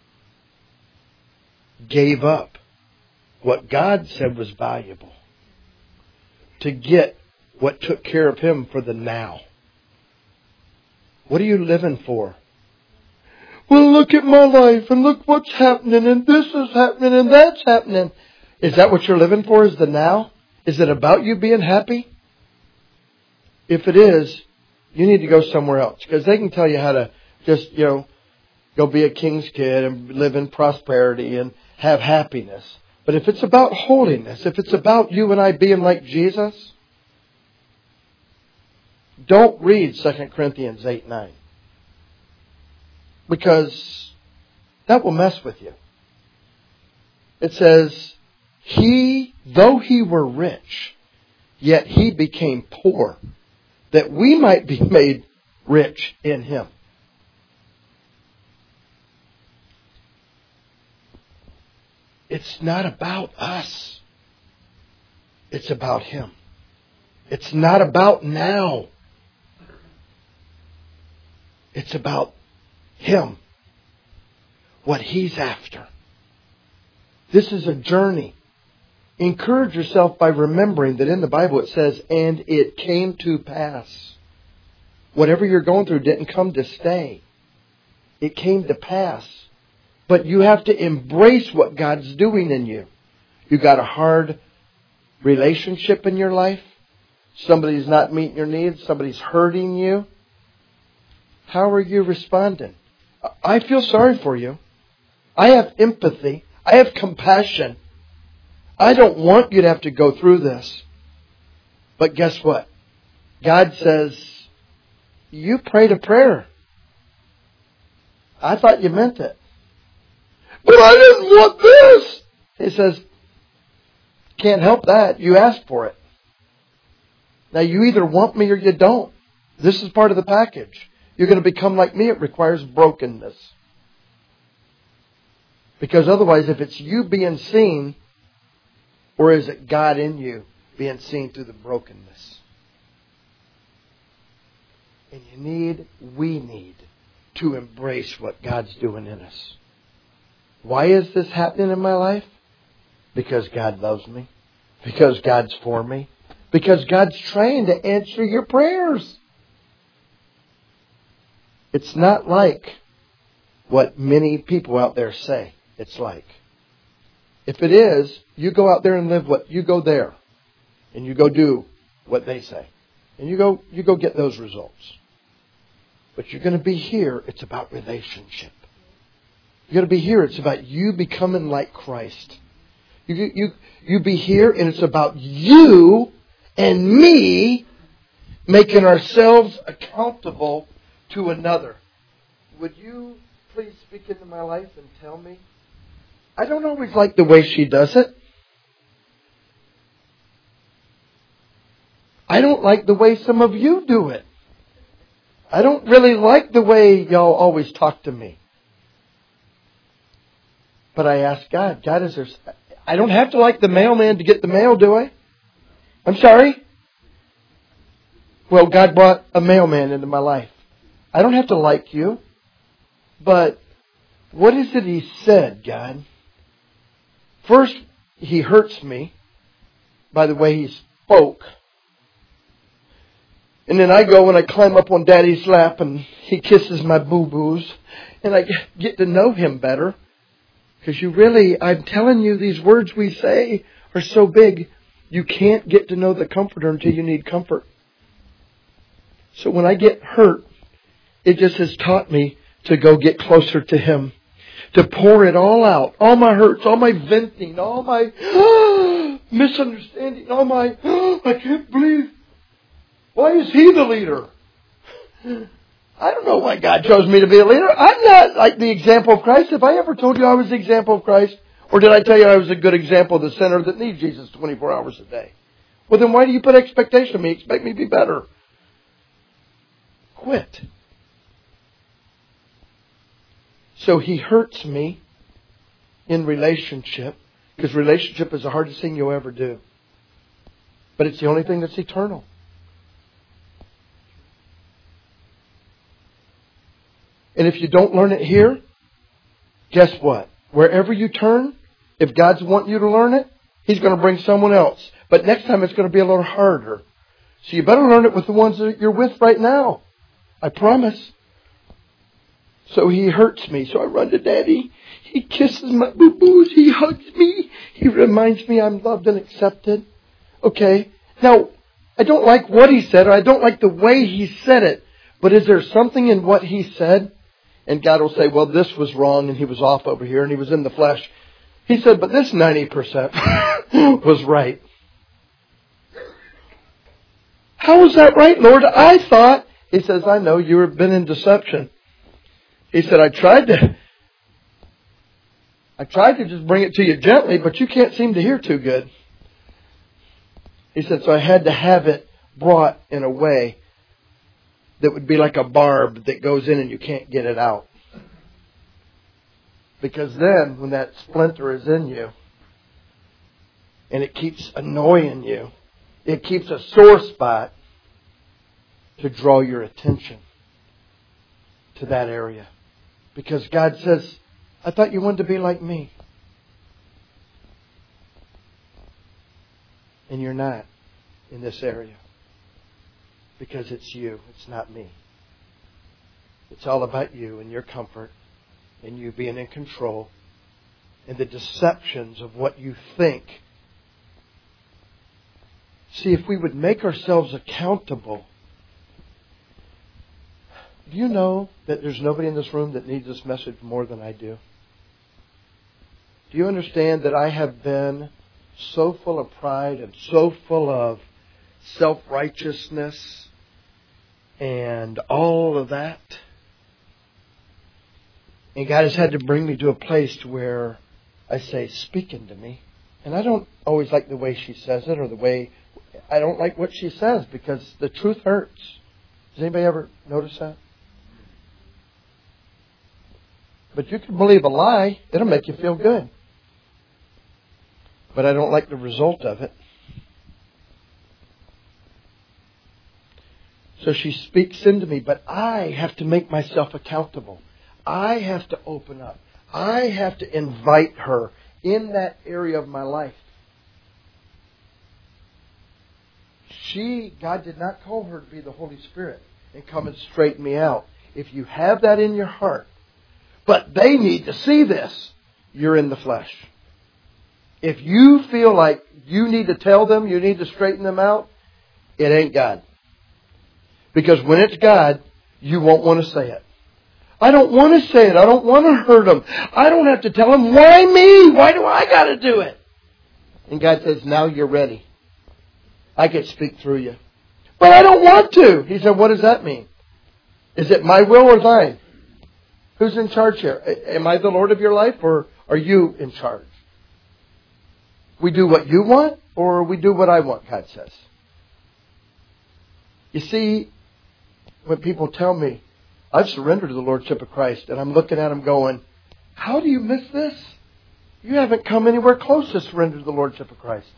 gave up what God said was valuable to get what took care of him for the now. What are you living for? Well, look at my life and look what's happening and this is happening and that's happening. Is that what you're living for, is the now? Is it about you being happy? If it is, you need to go somewhere else. Because they can tell you how to just, go be a king's kid and live in prosperity and have happiness. But if it's about holiness, if it's about you and I being like Jesus, don't read 2 Corinthians 8:9. Because that will mess with you. It says, though he were rich, yet he became poor, that we might be made rich in him. It's not about us. It's about him. It's not about now. It's about him. What he's after. This is a journey. Encourage yourself by remembering that in the Bible it says, and it came to pass. Whatever you're going through didn't come to stay. It came to pass. But you have to embrace what God's doing in you. You got a hard relationship in your life. Somebody's not meeting your needs. Somebody's hurting you. How are you responding? I feel sorry for you. I have empathy. I have compassion. I don't want you to have to go through this. But guess what? God says, you prayed a prayer. I thought you meant it. But I didn't want this. He says, can't help that. You asked for it. Now you either want me or you don't. This is part of the package. You're going to become like me. It requires brokenness. Because otherwise, if it's you being seen, or is it God in you being seen through the brokenness? And we need to embrace what God's doing in us. Why is this happening in my life? Because God loves me. Because God's for me. Because God's trying to answer your prayers. It's not like what many people out there say it's like. If it is, you go out there and live you go there. And you go do what they say. And you go get those results. But you're going to be here, it's about relationship. You're going to be here, it's about you becoming like Christ. You be here, and it's about you and me making ourselves accountable to another. Would you please speak into my life and tell me? I don't always like the way she does it. I don't like the way some of you do it. I don't really like the way y'all always talk to me. But I ask God, I don't have to like the mailman to get the mail, do I? I'm sorry? Well, God brought a mailman into my life. I don't have to like you. But what is it He said, God? First, He hurts me by the way He spoke. And then I go and I climb up on Daddy's lap and He kisses my boo-boos. And I get to know Him better. Because I'm telling you, these words we say are so big, you can't get to know the Comforter until you need comfort. So when I get hurt, it just has taught me to go get closer to Him. To pour it all out. All my hurts, all my venting, all my misunderstanding, all my, I can't believe. Why is He the leader? I don't know why God chose me to be a leader. I'm not like the example of Christ. Have I ever told you I was the example of Christ? Or did I tell you I was a good example of the sinner that needs Jesus 24 hours a day? Well, then why do you put expectation on me? Expect me to be better. Quit. So He hurts me in relationship, because relationship is the hardest thing you'll ever do. But it's the only thing that's eternal. And if you don't learn it here, guess what? Wherever you turn, if God's wanting you to learn it, He's going to bring someone else. But next time it's going to be a little harder. So you better learn it with the ones that you're with right now. I promise. So He hurts me. So I run to Daddy. He kisses my boo-boos. He hugs me. He reminds me I'm loved and accepted. Okay. Now, I don't like what he said, or I don't like the way he said it. But is there something in what he said? And God will say, well, this was wrong and he was off over here and he was in the flesh. He said, but this 90% was right. How is that right, Lord? I thought. He says, I know you have been in deception. He said, I tried to just bring it to you gently, but you can't seem to hear too good. He said, so I had to have it brought in a way that would be like a barb that goes in and you can't get it out. Because then, when that splinter is in you, and it keeps annoying you, it keeps a sore spot to draw your attention to that area. Because God says, I thought you wanted to be like me. And you're not in this area. Because it's you. It's not me. It's all about you and your comfort and you being in control and the deceptions of what you think. See, if we would make ourselves accountable. Do you know that there's nobody in this room that needs this message more than I do? Do you understand that I have been so full of pride and so full of self-righteousness and all of that? And God has had to bring me to a place to where I say, speaking to me. And I don't always like the way she says it or the way... I don't like what she says because the truth hurts. Does anybody ever notice that? But you can believe a lie. It'll make you feel good. But I don't like the result of it. So she speaks into me, but I have to make myself accountable. I have to open up. I have to invite her in that area of my life. God did not call her to be the Holy Spirit and come and straighten me out. If you have that in your heart, but they need to see this, you're in the flesh. If you feel like you need to tell them, you need to straighten them out, it ain't God. Because when it's God, you won't want to say it. I don't want to say it. I don't want to hurt them. I don't have to tell them, why me? Why do I got to do it? And God says, now you're ready. I can speak through you. But I don't want to. He said, what does that mean? Is it my will or thine? Who's in charge here? Am I the Lord of your life or are you in charge? We do what you want or we do what I want, God says. You see, when people tell me, I've surrendered to the Lordship of Christ, and I'm looking at them going, how do you miss this? You haven't come anywhere close to surrender to the Lordship of Christ.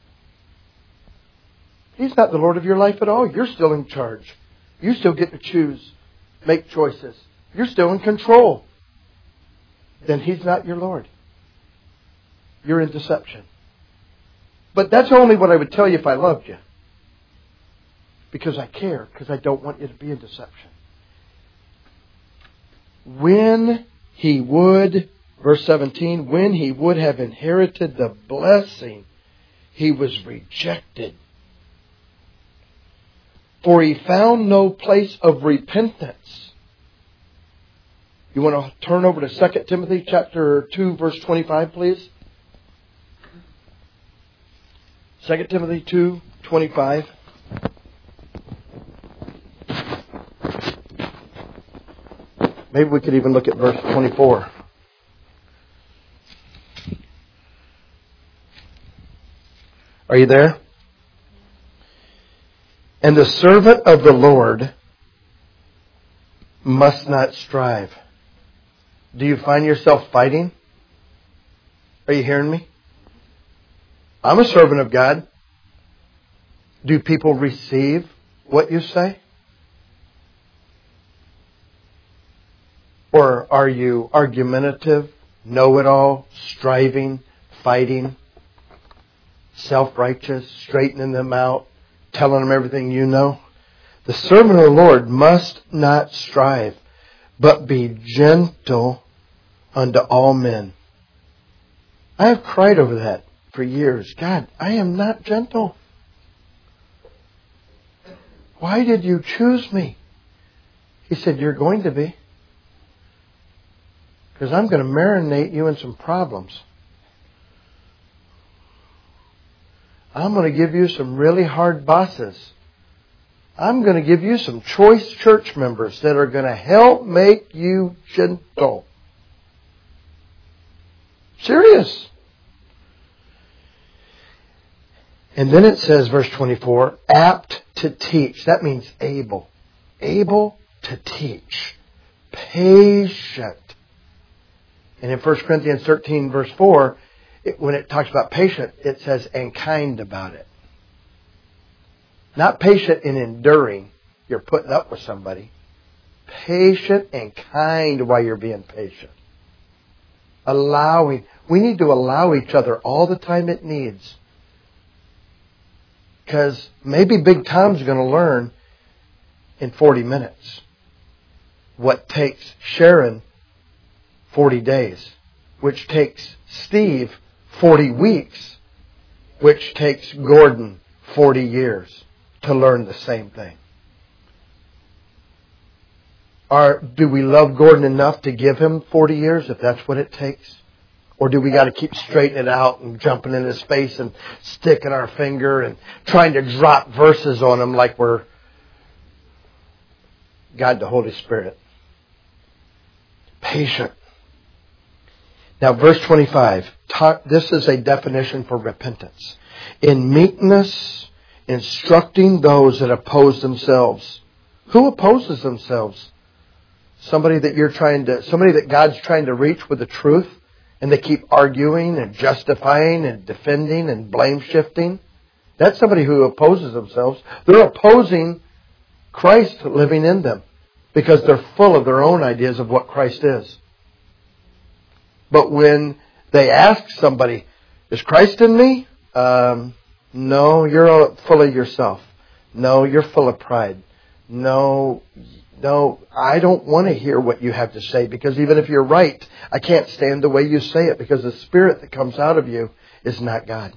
He's not the Lord of your life at all. You're still in charge. You still get to choose, make choices. You're still in control. Then He's not your Lord. You're in deception. But that's only what I would tell you if I loved you. Because I care, because I don't want you to be in deception. When he would, verse 17, when he would have inherited the blessing, he was rejected. For he found no place of repentance. You want to turn over to 2 Timothy chapter 2, verse 25, please? 2 Timothy 2, 25. Maybe we could even look at verse 24. Are you there? And the servant of the Lord must not strive. Do you find yourself fighting? Are you hearing me? I'm a servant of God. Do people receive what you say? Or are you argumentative, know-it-all, striving, fighting, self-righteous, straightening them out, telling them everything you know? The servant of the Lord must not strive, but be gentle unto all men. I have cried over that for years. God, I am not gentle. Why did you choose me? He said, you're going to be. Because I'm going to marinate you in some problems. I'm going to give you some really hard bosses. I'm going to give you some choice church members that are going to help make you gentle. Serious. And then it says, verse 24, apt to teach. That means able. Able to teach. Patient. And in 1 Corinthians 13, verse 4, when it talks about patient, it says, and kind about it. Not patient in enduring. You're putting up with somebody. Patient and kind while you're being patient. Allowing. We need to allow each other all the time it needs. Because maybe Big Tom's going to learn in 40 minutes what takes Sharon 40 days, which takes Steve 40 weeks, which takes Gordon 40 years to learn the same thing. Or do we love Gordon enough to give him 40 years if that's what it takes? Or do we got to keep straightening it out and jumping in his face and sticking our finger and trying to drop verses on him like we're God the Holy Spirit? Patient. Now, verse 25. This is a definition for repentance. In meekness, instructing those that oppose themselves. Who opposes themselves? Somebody that God's trying to reach with the truth, and they keep arguing and justifying and defending and blame shifting. That's somebody who opposes themselves. They're opposing Christ living in them because they're full of their own ideas of what Christ is. But when they ask somebody, is Christ in me? No, you're full of yourself. No, you're full of pride. No, I don't want to hear what you have to say, because even if you're right, I can't stand the way you say it, because the spirit that comes out of you is not God.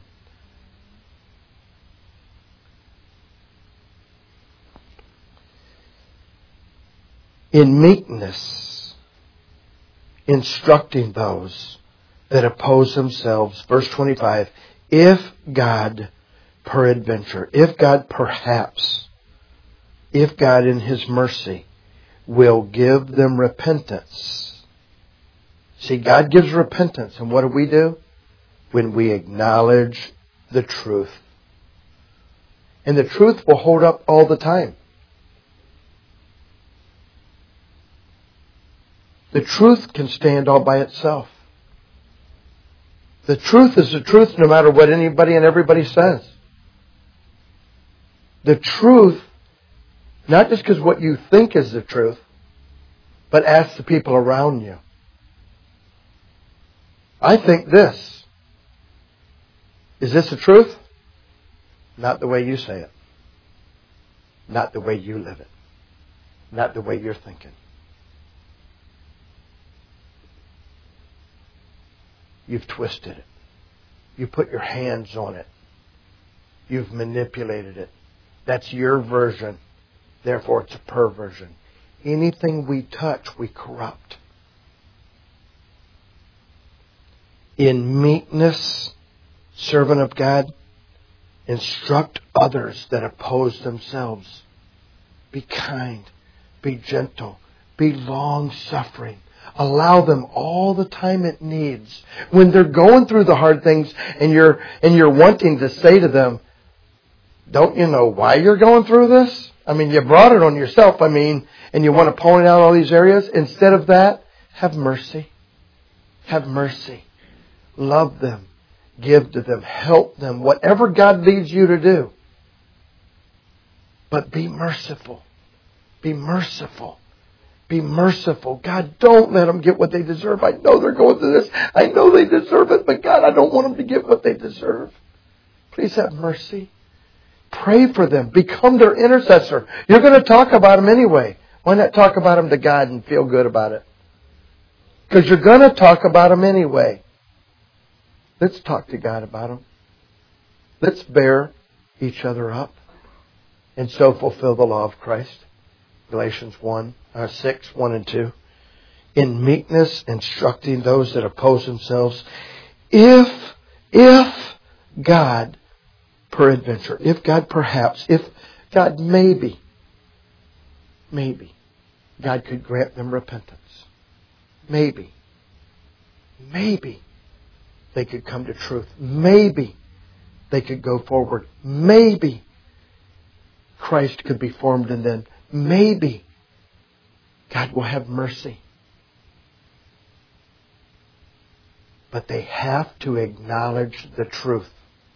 In meekness, instructing those that oppose themselves. Verse 25, if God peradventure, if God perhaps, if God in His mercy will give them repentance. See, God gives repentance, and what do? When we acknowledge the truth. And the truth will hold up all the time. The truth can stand all by itself. The truth is the truth no matter what anybody and everybody says. The truth, not just because what you think is the truth, but ask the people around you. I think this. Is this the truth? Not the way you say it. Not the way you live it. Not the way you're thinking. You've twisted it. You put your hands on it. You've manipulated it. That's your version. Therefore, it's a perversion. Anything we touch, we corrupt. In meekness, servant of God, instruct others that oppose themselves. Be kind. Be gentle. Be long-suffering. Allow them all the time it needs. When they're going through the hard things and you're wanting to say to them, don't you know why you're going through this? I mean, you brought it on yourself, and you want to point out all these areas. Instead of that, have mercy. Have mercy. Love them. Give to them. Help them. Whatever God leads you to do. But be merciful. Be merciful. Be merciful. God, don't let them get what they deserve. I know they're going through this. I know they deserve it. But God, I don't want them to get what they deserve. Please have mercy. Pray for them. Become their intercessor. You're going to talk about them anyway. Why not talk about them to God and feel good about it? Because you're going to talk about them anyway. Let's talk to God about them. Let's bear each other up. and so fulfill the law of Christ. Galatians 6, 1 and 2. In meekness, instructing those that oppose themselves, if God peradventure, if God perhaps, if God maybe, God could grant them repentance. Maybe they could come to truth. Maybe they could go forward. Maybe Christ could be formed in them. Maybe God will have mercy. But they have to acknowledge the truth.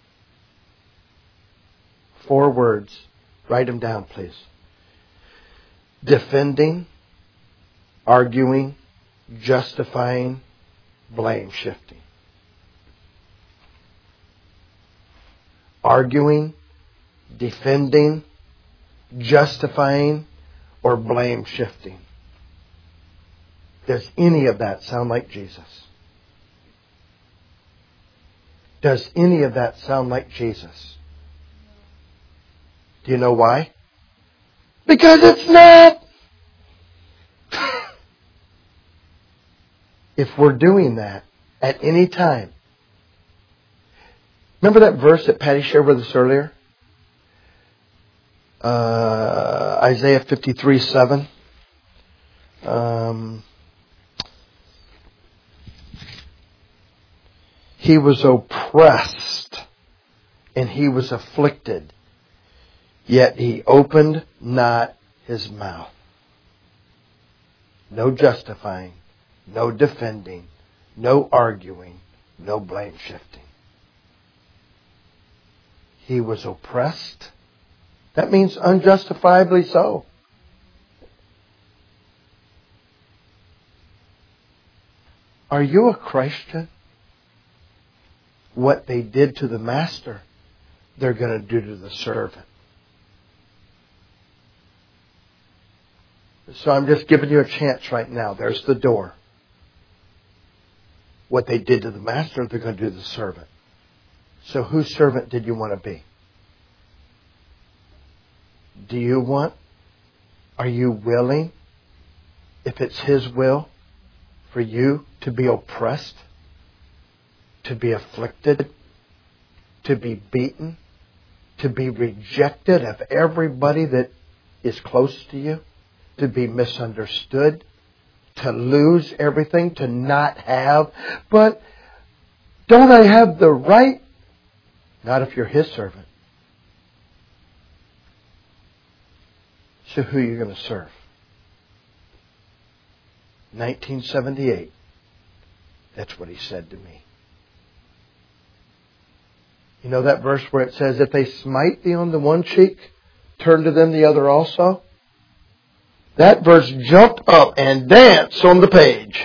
4 words. Write them down, please. Defending, arguing, justifying, blame shifting. Arguing, defending, justifying, or blame shifting. Does any of that sound like Jesus? Does any of that sound like Jesus? Do you know why? Because it's not. If we're doing that at any time. Remember that verse that Patty shared with us earlier? Isaiah 53:7. He was oppressed and he was afflicted, yet he opened not his mouth. No justifying, no defending, no arguing, no blame shifting. He was oppressed. That means unjustifiably so. Are you a Christian? What they did to the master, they're going to do to the servant. So I'm just giving you a chance right now. There's the door. What they did to the master, they're going to do to the servant. So whose servant did you want to be? Are you willing, if it's His will, for you to be oppressed, to be afflicted, to be beaten, to be rejected of everybody that is close to you, to be misunderstood, to lose everything, to not have? But don't I have the right? Not if you're His servant. So who are you going to serve? 1978. That's what He said to me. You know that verse where it says, if they smite thee on the one cheek, turn to them the other also? That verse jumped up and danced on the page.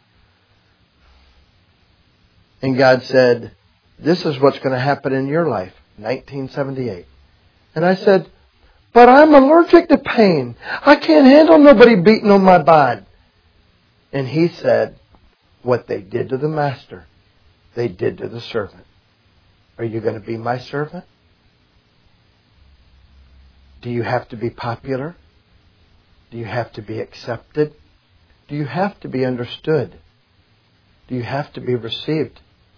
And God said, this is what's going to happen in your life. 1978. And I said, but I'm allergic to pain. I can't handle nobody beating on my bod. And He said, what they did to the master, they did to the servant. Are you going to be my servant? Do you have to be popular? Do you have to be accepted? Do you have to be understood? Do you have to be received?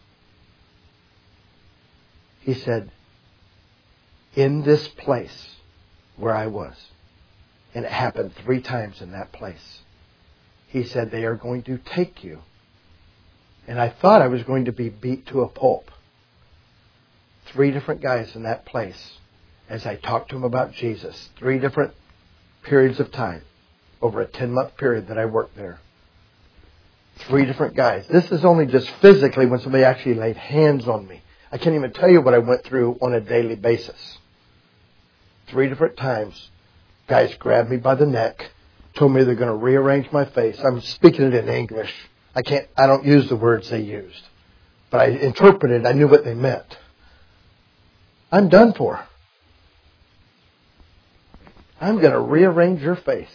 He said, in this place where I was, and it happened 3 times in that place, He said, they are going to take you. And I thought I was going to be beat to a pulp. 3 different guys in that place, as I talked to them about Jesus, 3 different periods of time, over a 10-month period that I worked there. 3 different guys. This is only just physically when somebody actually laid hands on me. I can't even tell you what I went through on a daily basis. 3 different times, guys grabbed me by the neck, told me they're going to rearrange my face. I'm speaking it in English. I don't use the words they used. But I interpreted, I knew what they meant. I'm done for. I'm going to rearrange your face.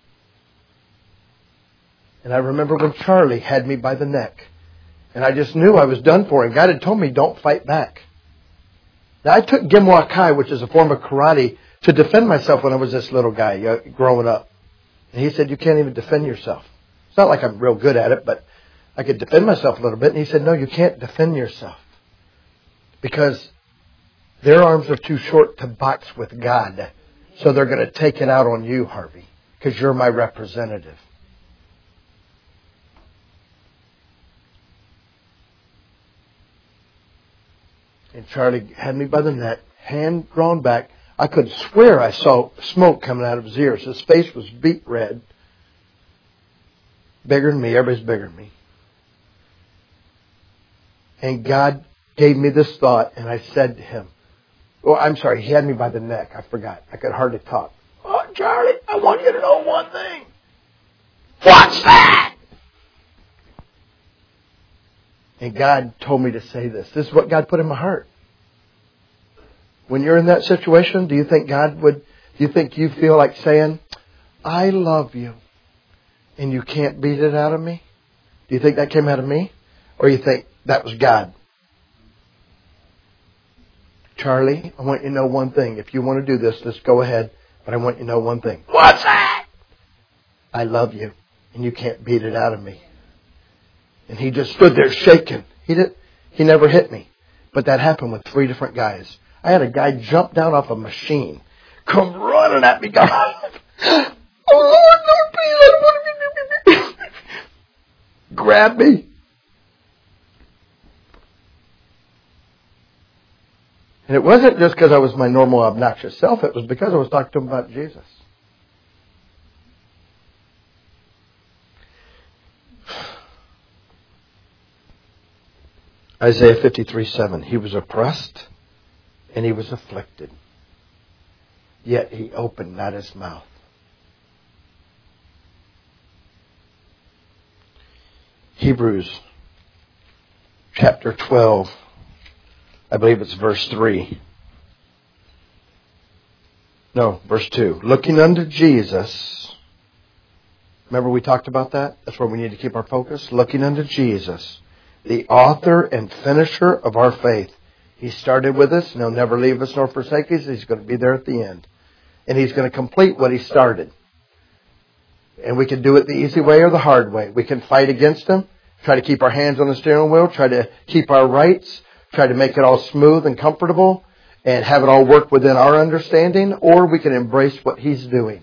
And I remember when Charlie had me by the neck. And I just knew I was done for. And God had told me, don't fight back. Now I took Gimwa Kai, which is a form of karate, to defend myself when I was this little guy growing up. And he said, you can't even defend yourself. It's not like I'm real good at it, but I could defend myself a little bit. And he said, no, you can't defend yourself. Because their arms are too short to box with God. So they're going to take it out on you, Harvey, because you're my representative. And Charlie had me by the neck, hand drawn back. I could swear I saw smoke coming out of his ears. His face was beet red. Bigger than me. Everybody's bigger than me. And God gave me this thought, and I said to him, oh, I'm sorry, he had me by the neck. I forgot. I could hardly talk. Oh, Charlie, I want you to know one thing. What's that? And God told me to say this. This is what God put in my heart. When you're in that situation, do you think you feel like saying, I love you, and you can't beat it out of me? Do you think that came out of me? Or you think that was God? Charlie, I want you to know one thing. If you want to do this, let's go ahead. But I want you to know one thing. What's that? I love you, and you can't beat it out of me. And he just stood there shaking. He never hit me. But that happened with 3 different guys. I had a guy jump down off a machine, come running at me, going, oh Lord, Lord, please, I don't want to be. Grab me. And it wasn't just because I was my normal obnoxious self. It was because I was talking to him about Jesus. Isaiah 53:7. He was oppressed and he was afflicted, yet he opened not his mouth. Hebrews chapter 12. I believe it's verse 3. No, verse 2. Looking unto Jesus. Remember we talked about that? That's where we need to keep our focus. Looking unto Jesus, the author and finisher of our faith. He started with us, and he'll never leave us nor forsake us. He's going to be there at the end. And he's going to complete what he started. And we can do it the easy way or the hard way. We can fight against him, try to keep our hands on the steering wheel, try to keep our rights, try to make it all smooth and comfortable, and have it all work within our understanding, or we can embrace what he's doing.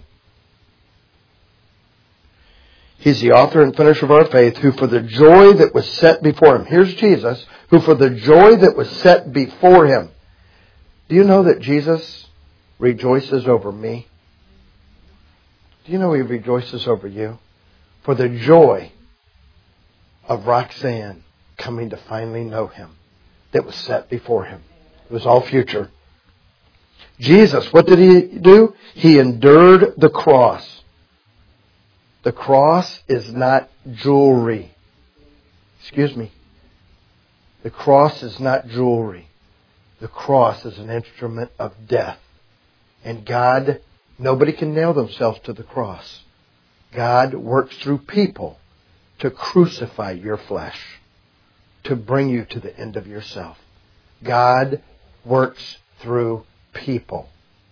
He's the author and finisher of our faith, who for the joy that was set before him. Here's Jesus, who for the joy that was set before him. Do you know that Jesus rejoices over me? Do you know he rejoices over you? For the joy of Roxanne coming to finally know him that was set before him. It was all future. Jesus, what did he do? He endured the cross. The cross is not jewelry. Excuse me. The cross is not jewelry. The cross is an instrument of death. And God, nobody can nail themselves to the cross. God works through people to crucify your flesh, to bring you to the end of yourself. God works through people.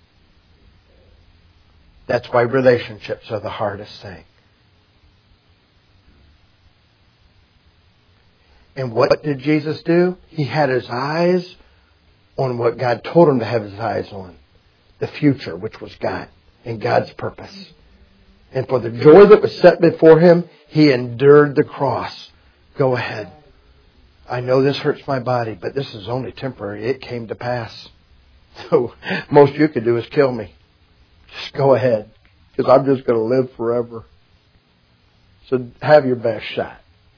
That's why relationships are the hardest thing. And what did Jesus do? He had his eyes on what God told him to have his eyes on. The future, which was God and God's purpose. And for the joy that was set before him, he endured the cross. Go ahead. I know this hurts my body, but this is only temporary. It came to pass. So most you could do is kill me. Just go ahead, because I'm just going to live forever. So have your best shot.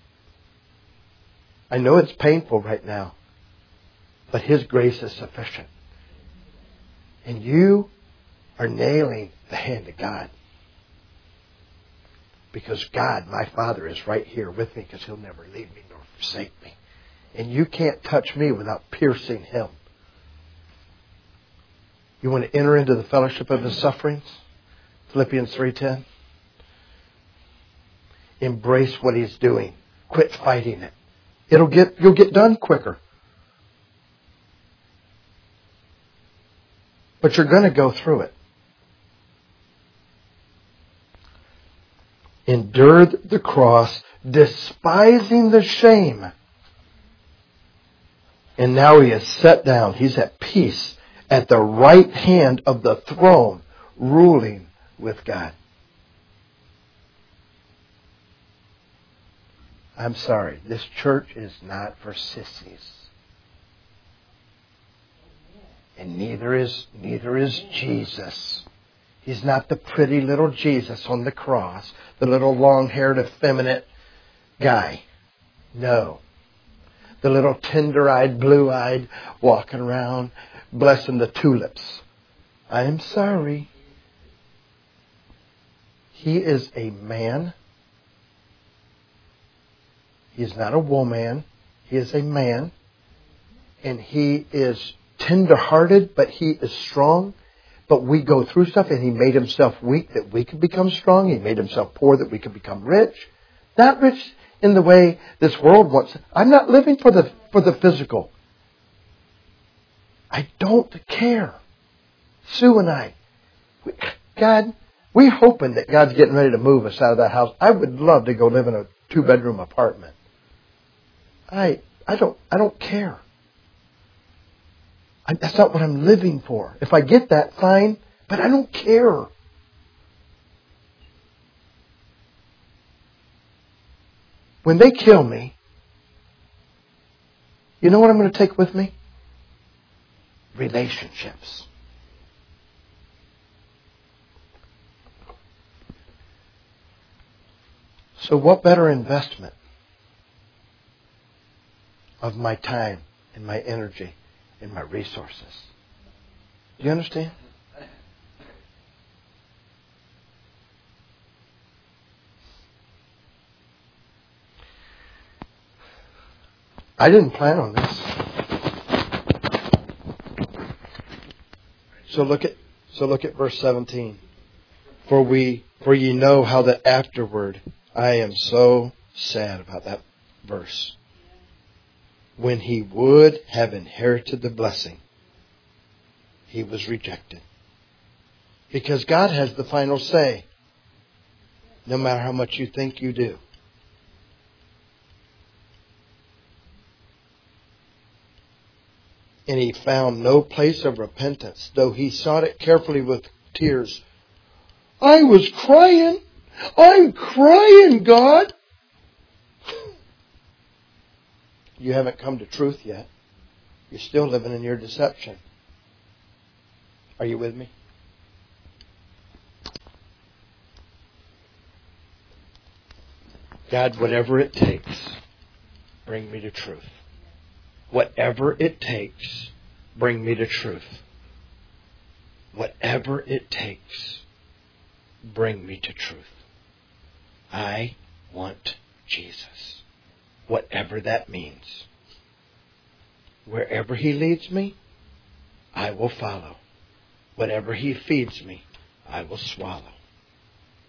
I know it's painful right now, but his grace is sufficient. And you are nailing the hand of God. Because God, my Father, is right here with me, because he'll never leave me nor forsake me. And you can't touch me without piercing him. You want to enter into the fellowship of his sufferings? Philippians 3:10. Embrace what he's doing. Quit fighting it. You'll get done quicker. But you're going to go through it. endured the cross, despising the shame. And now he is set down. He's at peace at the right hand of the throne, ruling with God. I'm sorry, this church is not for sissies. And neither is Jesus. He's not the pretty little Jesus on the cross, the little long-haired, effeminate guy. No. The little tender-eyed, blue-eyed, walking around, blessing the tulips. I am sorry. He is a man. He is not a woman. He is a man. And he is tender-hearted, but he is strong. But we go through stuff, and he made himself weak that we could become strong. He made himself poor that we could become rich. Not rich in the way this world wants. I'm not living for the physical. I don't care. Sue and I, we're hoping that God's getting ready to move us out of that house. I would love to go live in a 2-bedroom apartment. I don't care. That's not what I'm living for. If I get that, fine, but I don't care. When they kill me, you know what I'm going to take with me? Relationships. So what better investment of my time and my energy and my resources? Do you understand? I didn't plan on this. So look at verse 17. For ye know how that afterward, I am so sad about that verse. When he would have inherited the blessing, he was rejected. Because God has the final say, no matter how much you think you do. And he found no place of repentance, though he sought it carefully with tears. I was crying. I'm crying, God. You haven't come to truth yet. You're still living in your deception. Are you with me? God, whatever it takes, bring me to truth. Whatever it takes, bring me to truth. Whatever it takes, bring me to truth. I want Jesus. Whatever that means. Wherever he leads me, I will follow. Whatever he feeds me, I will swallow.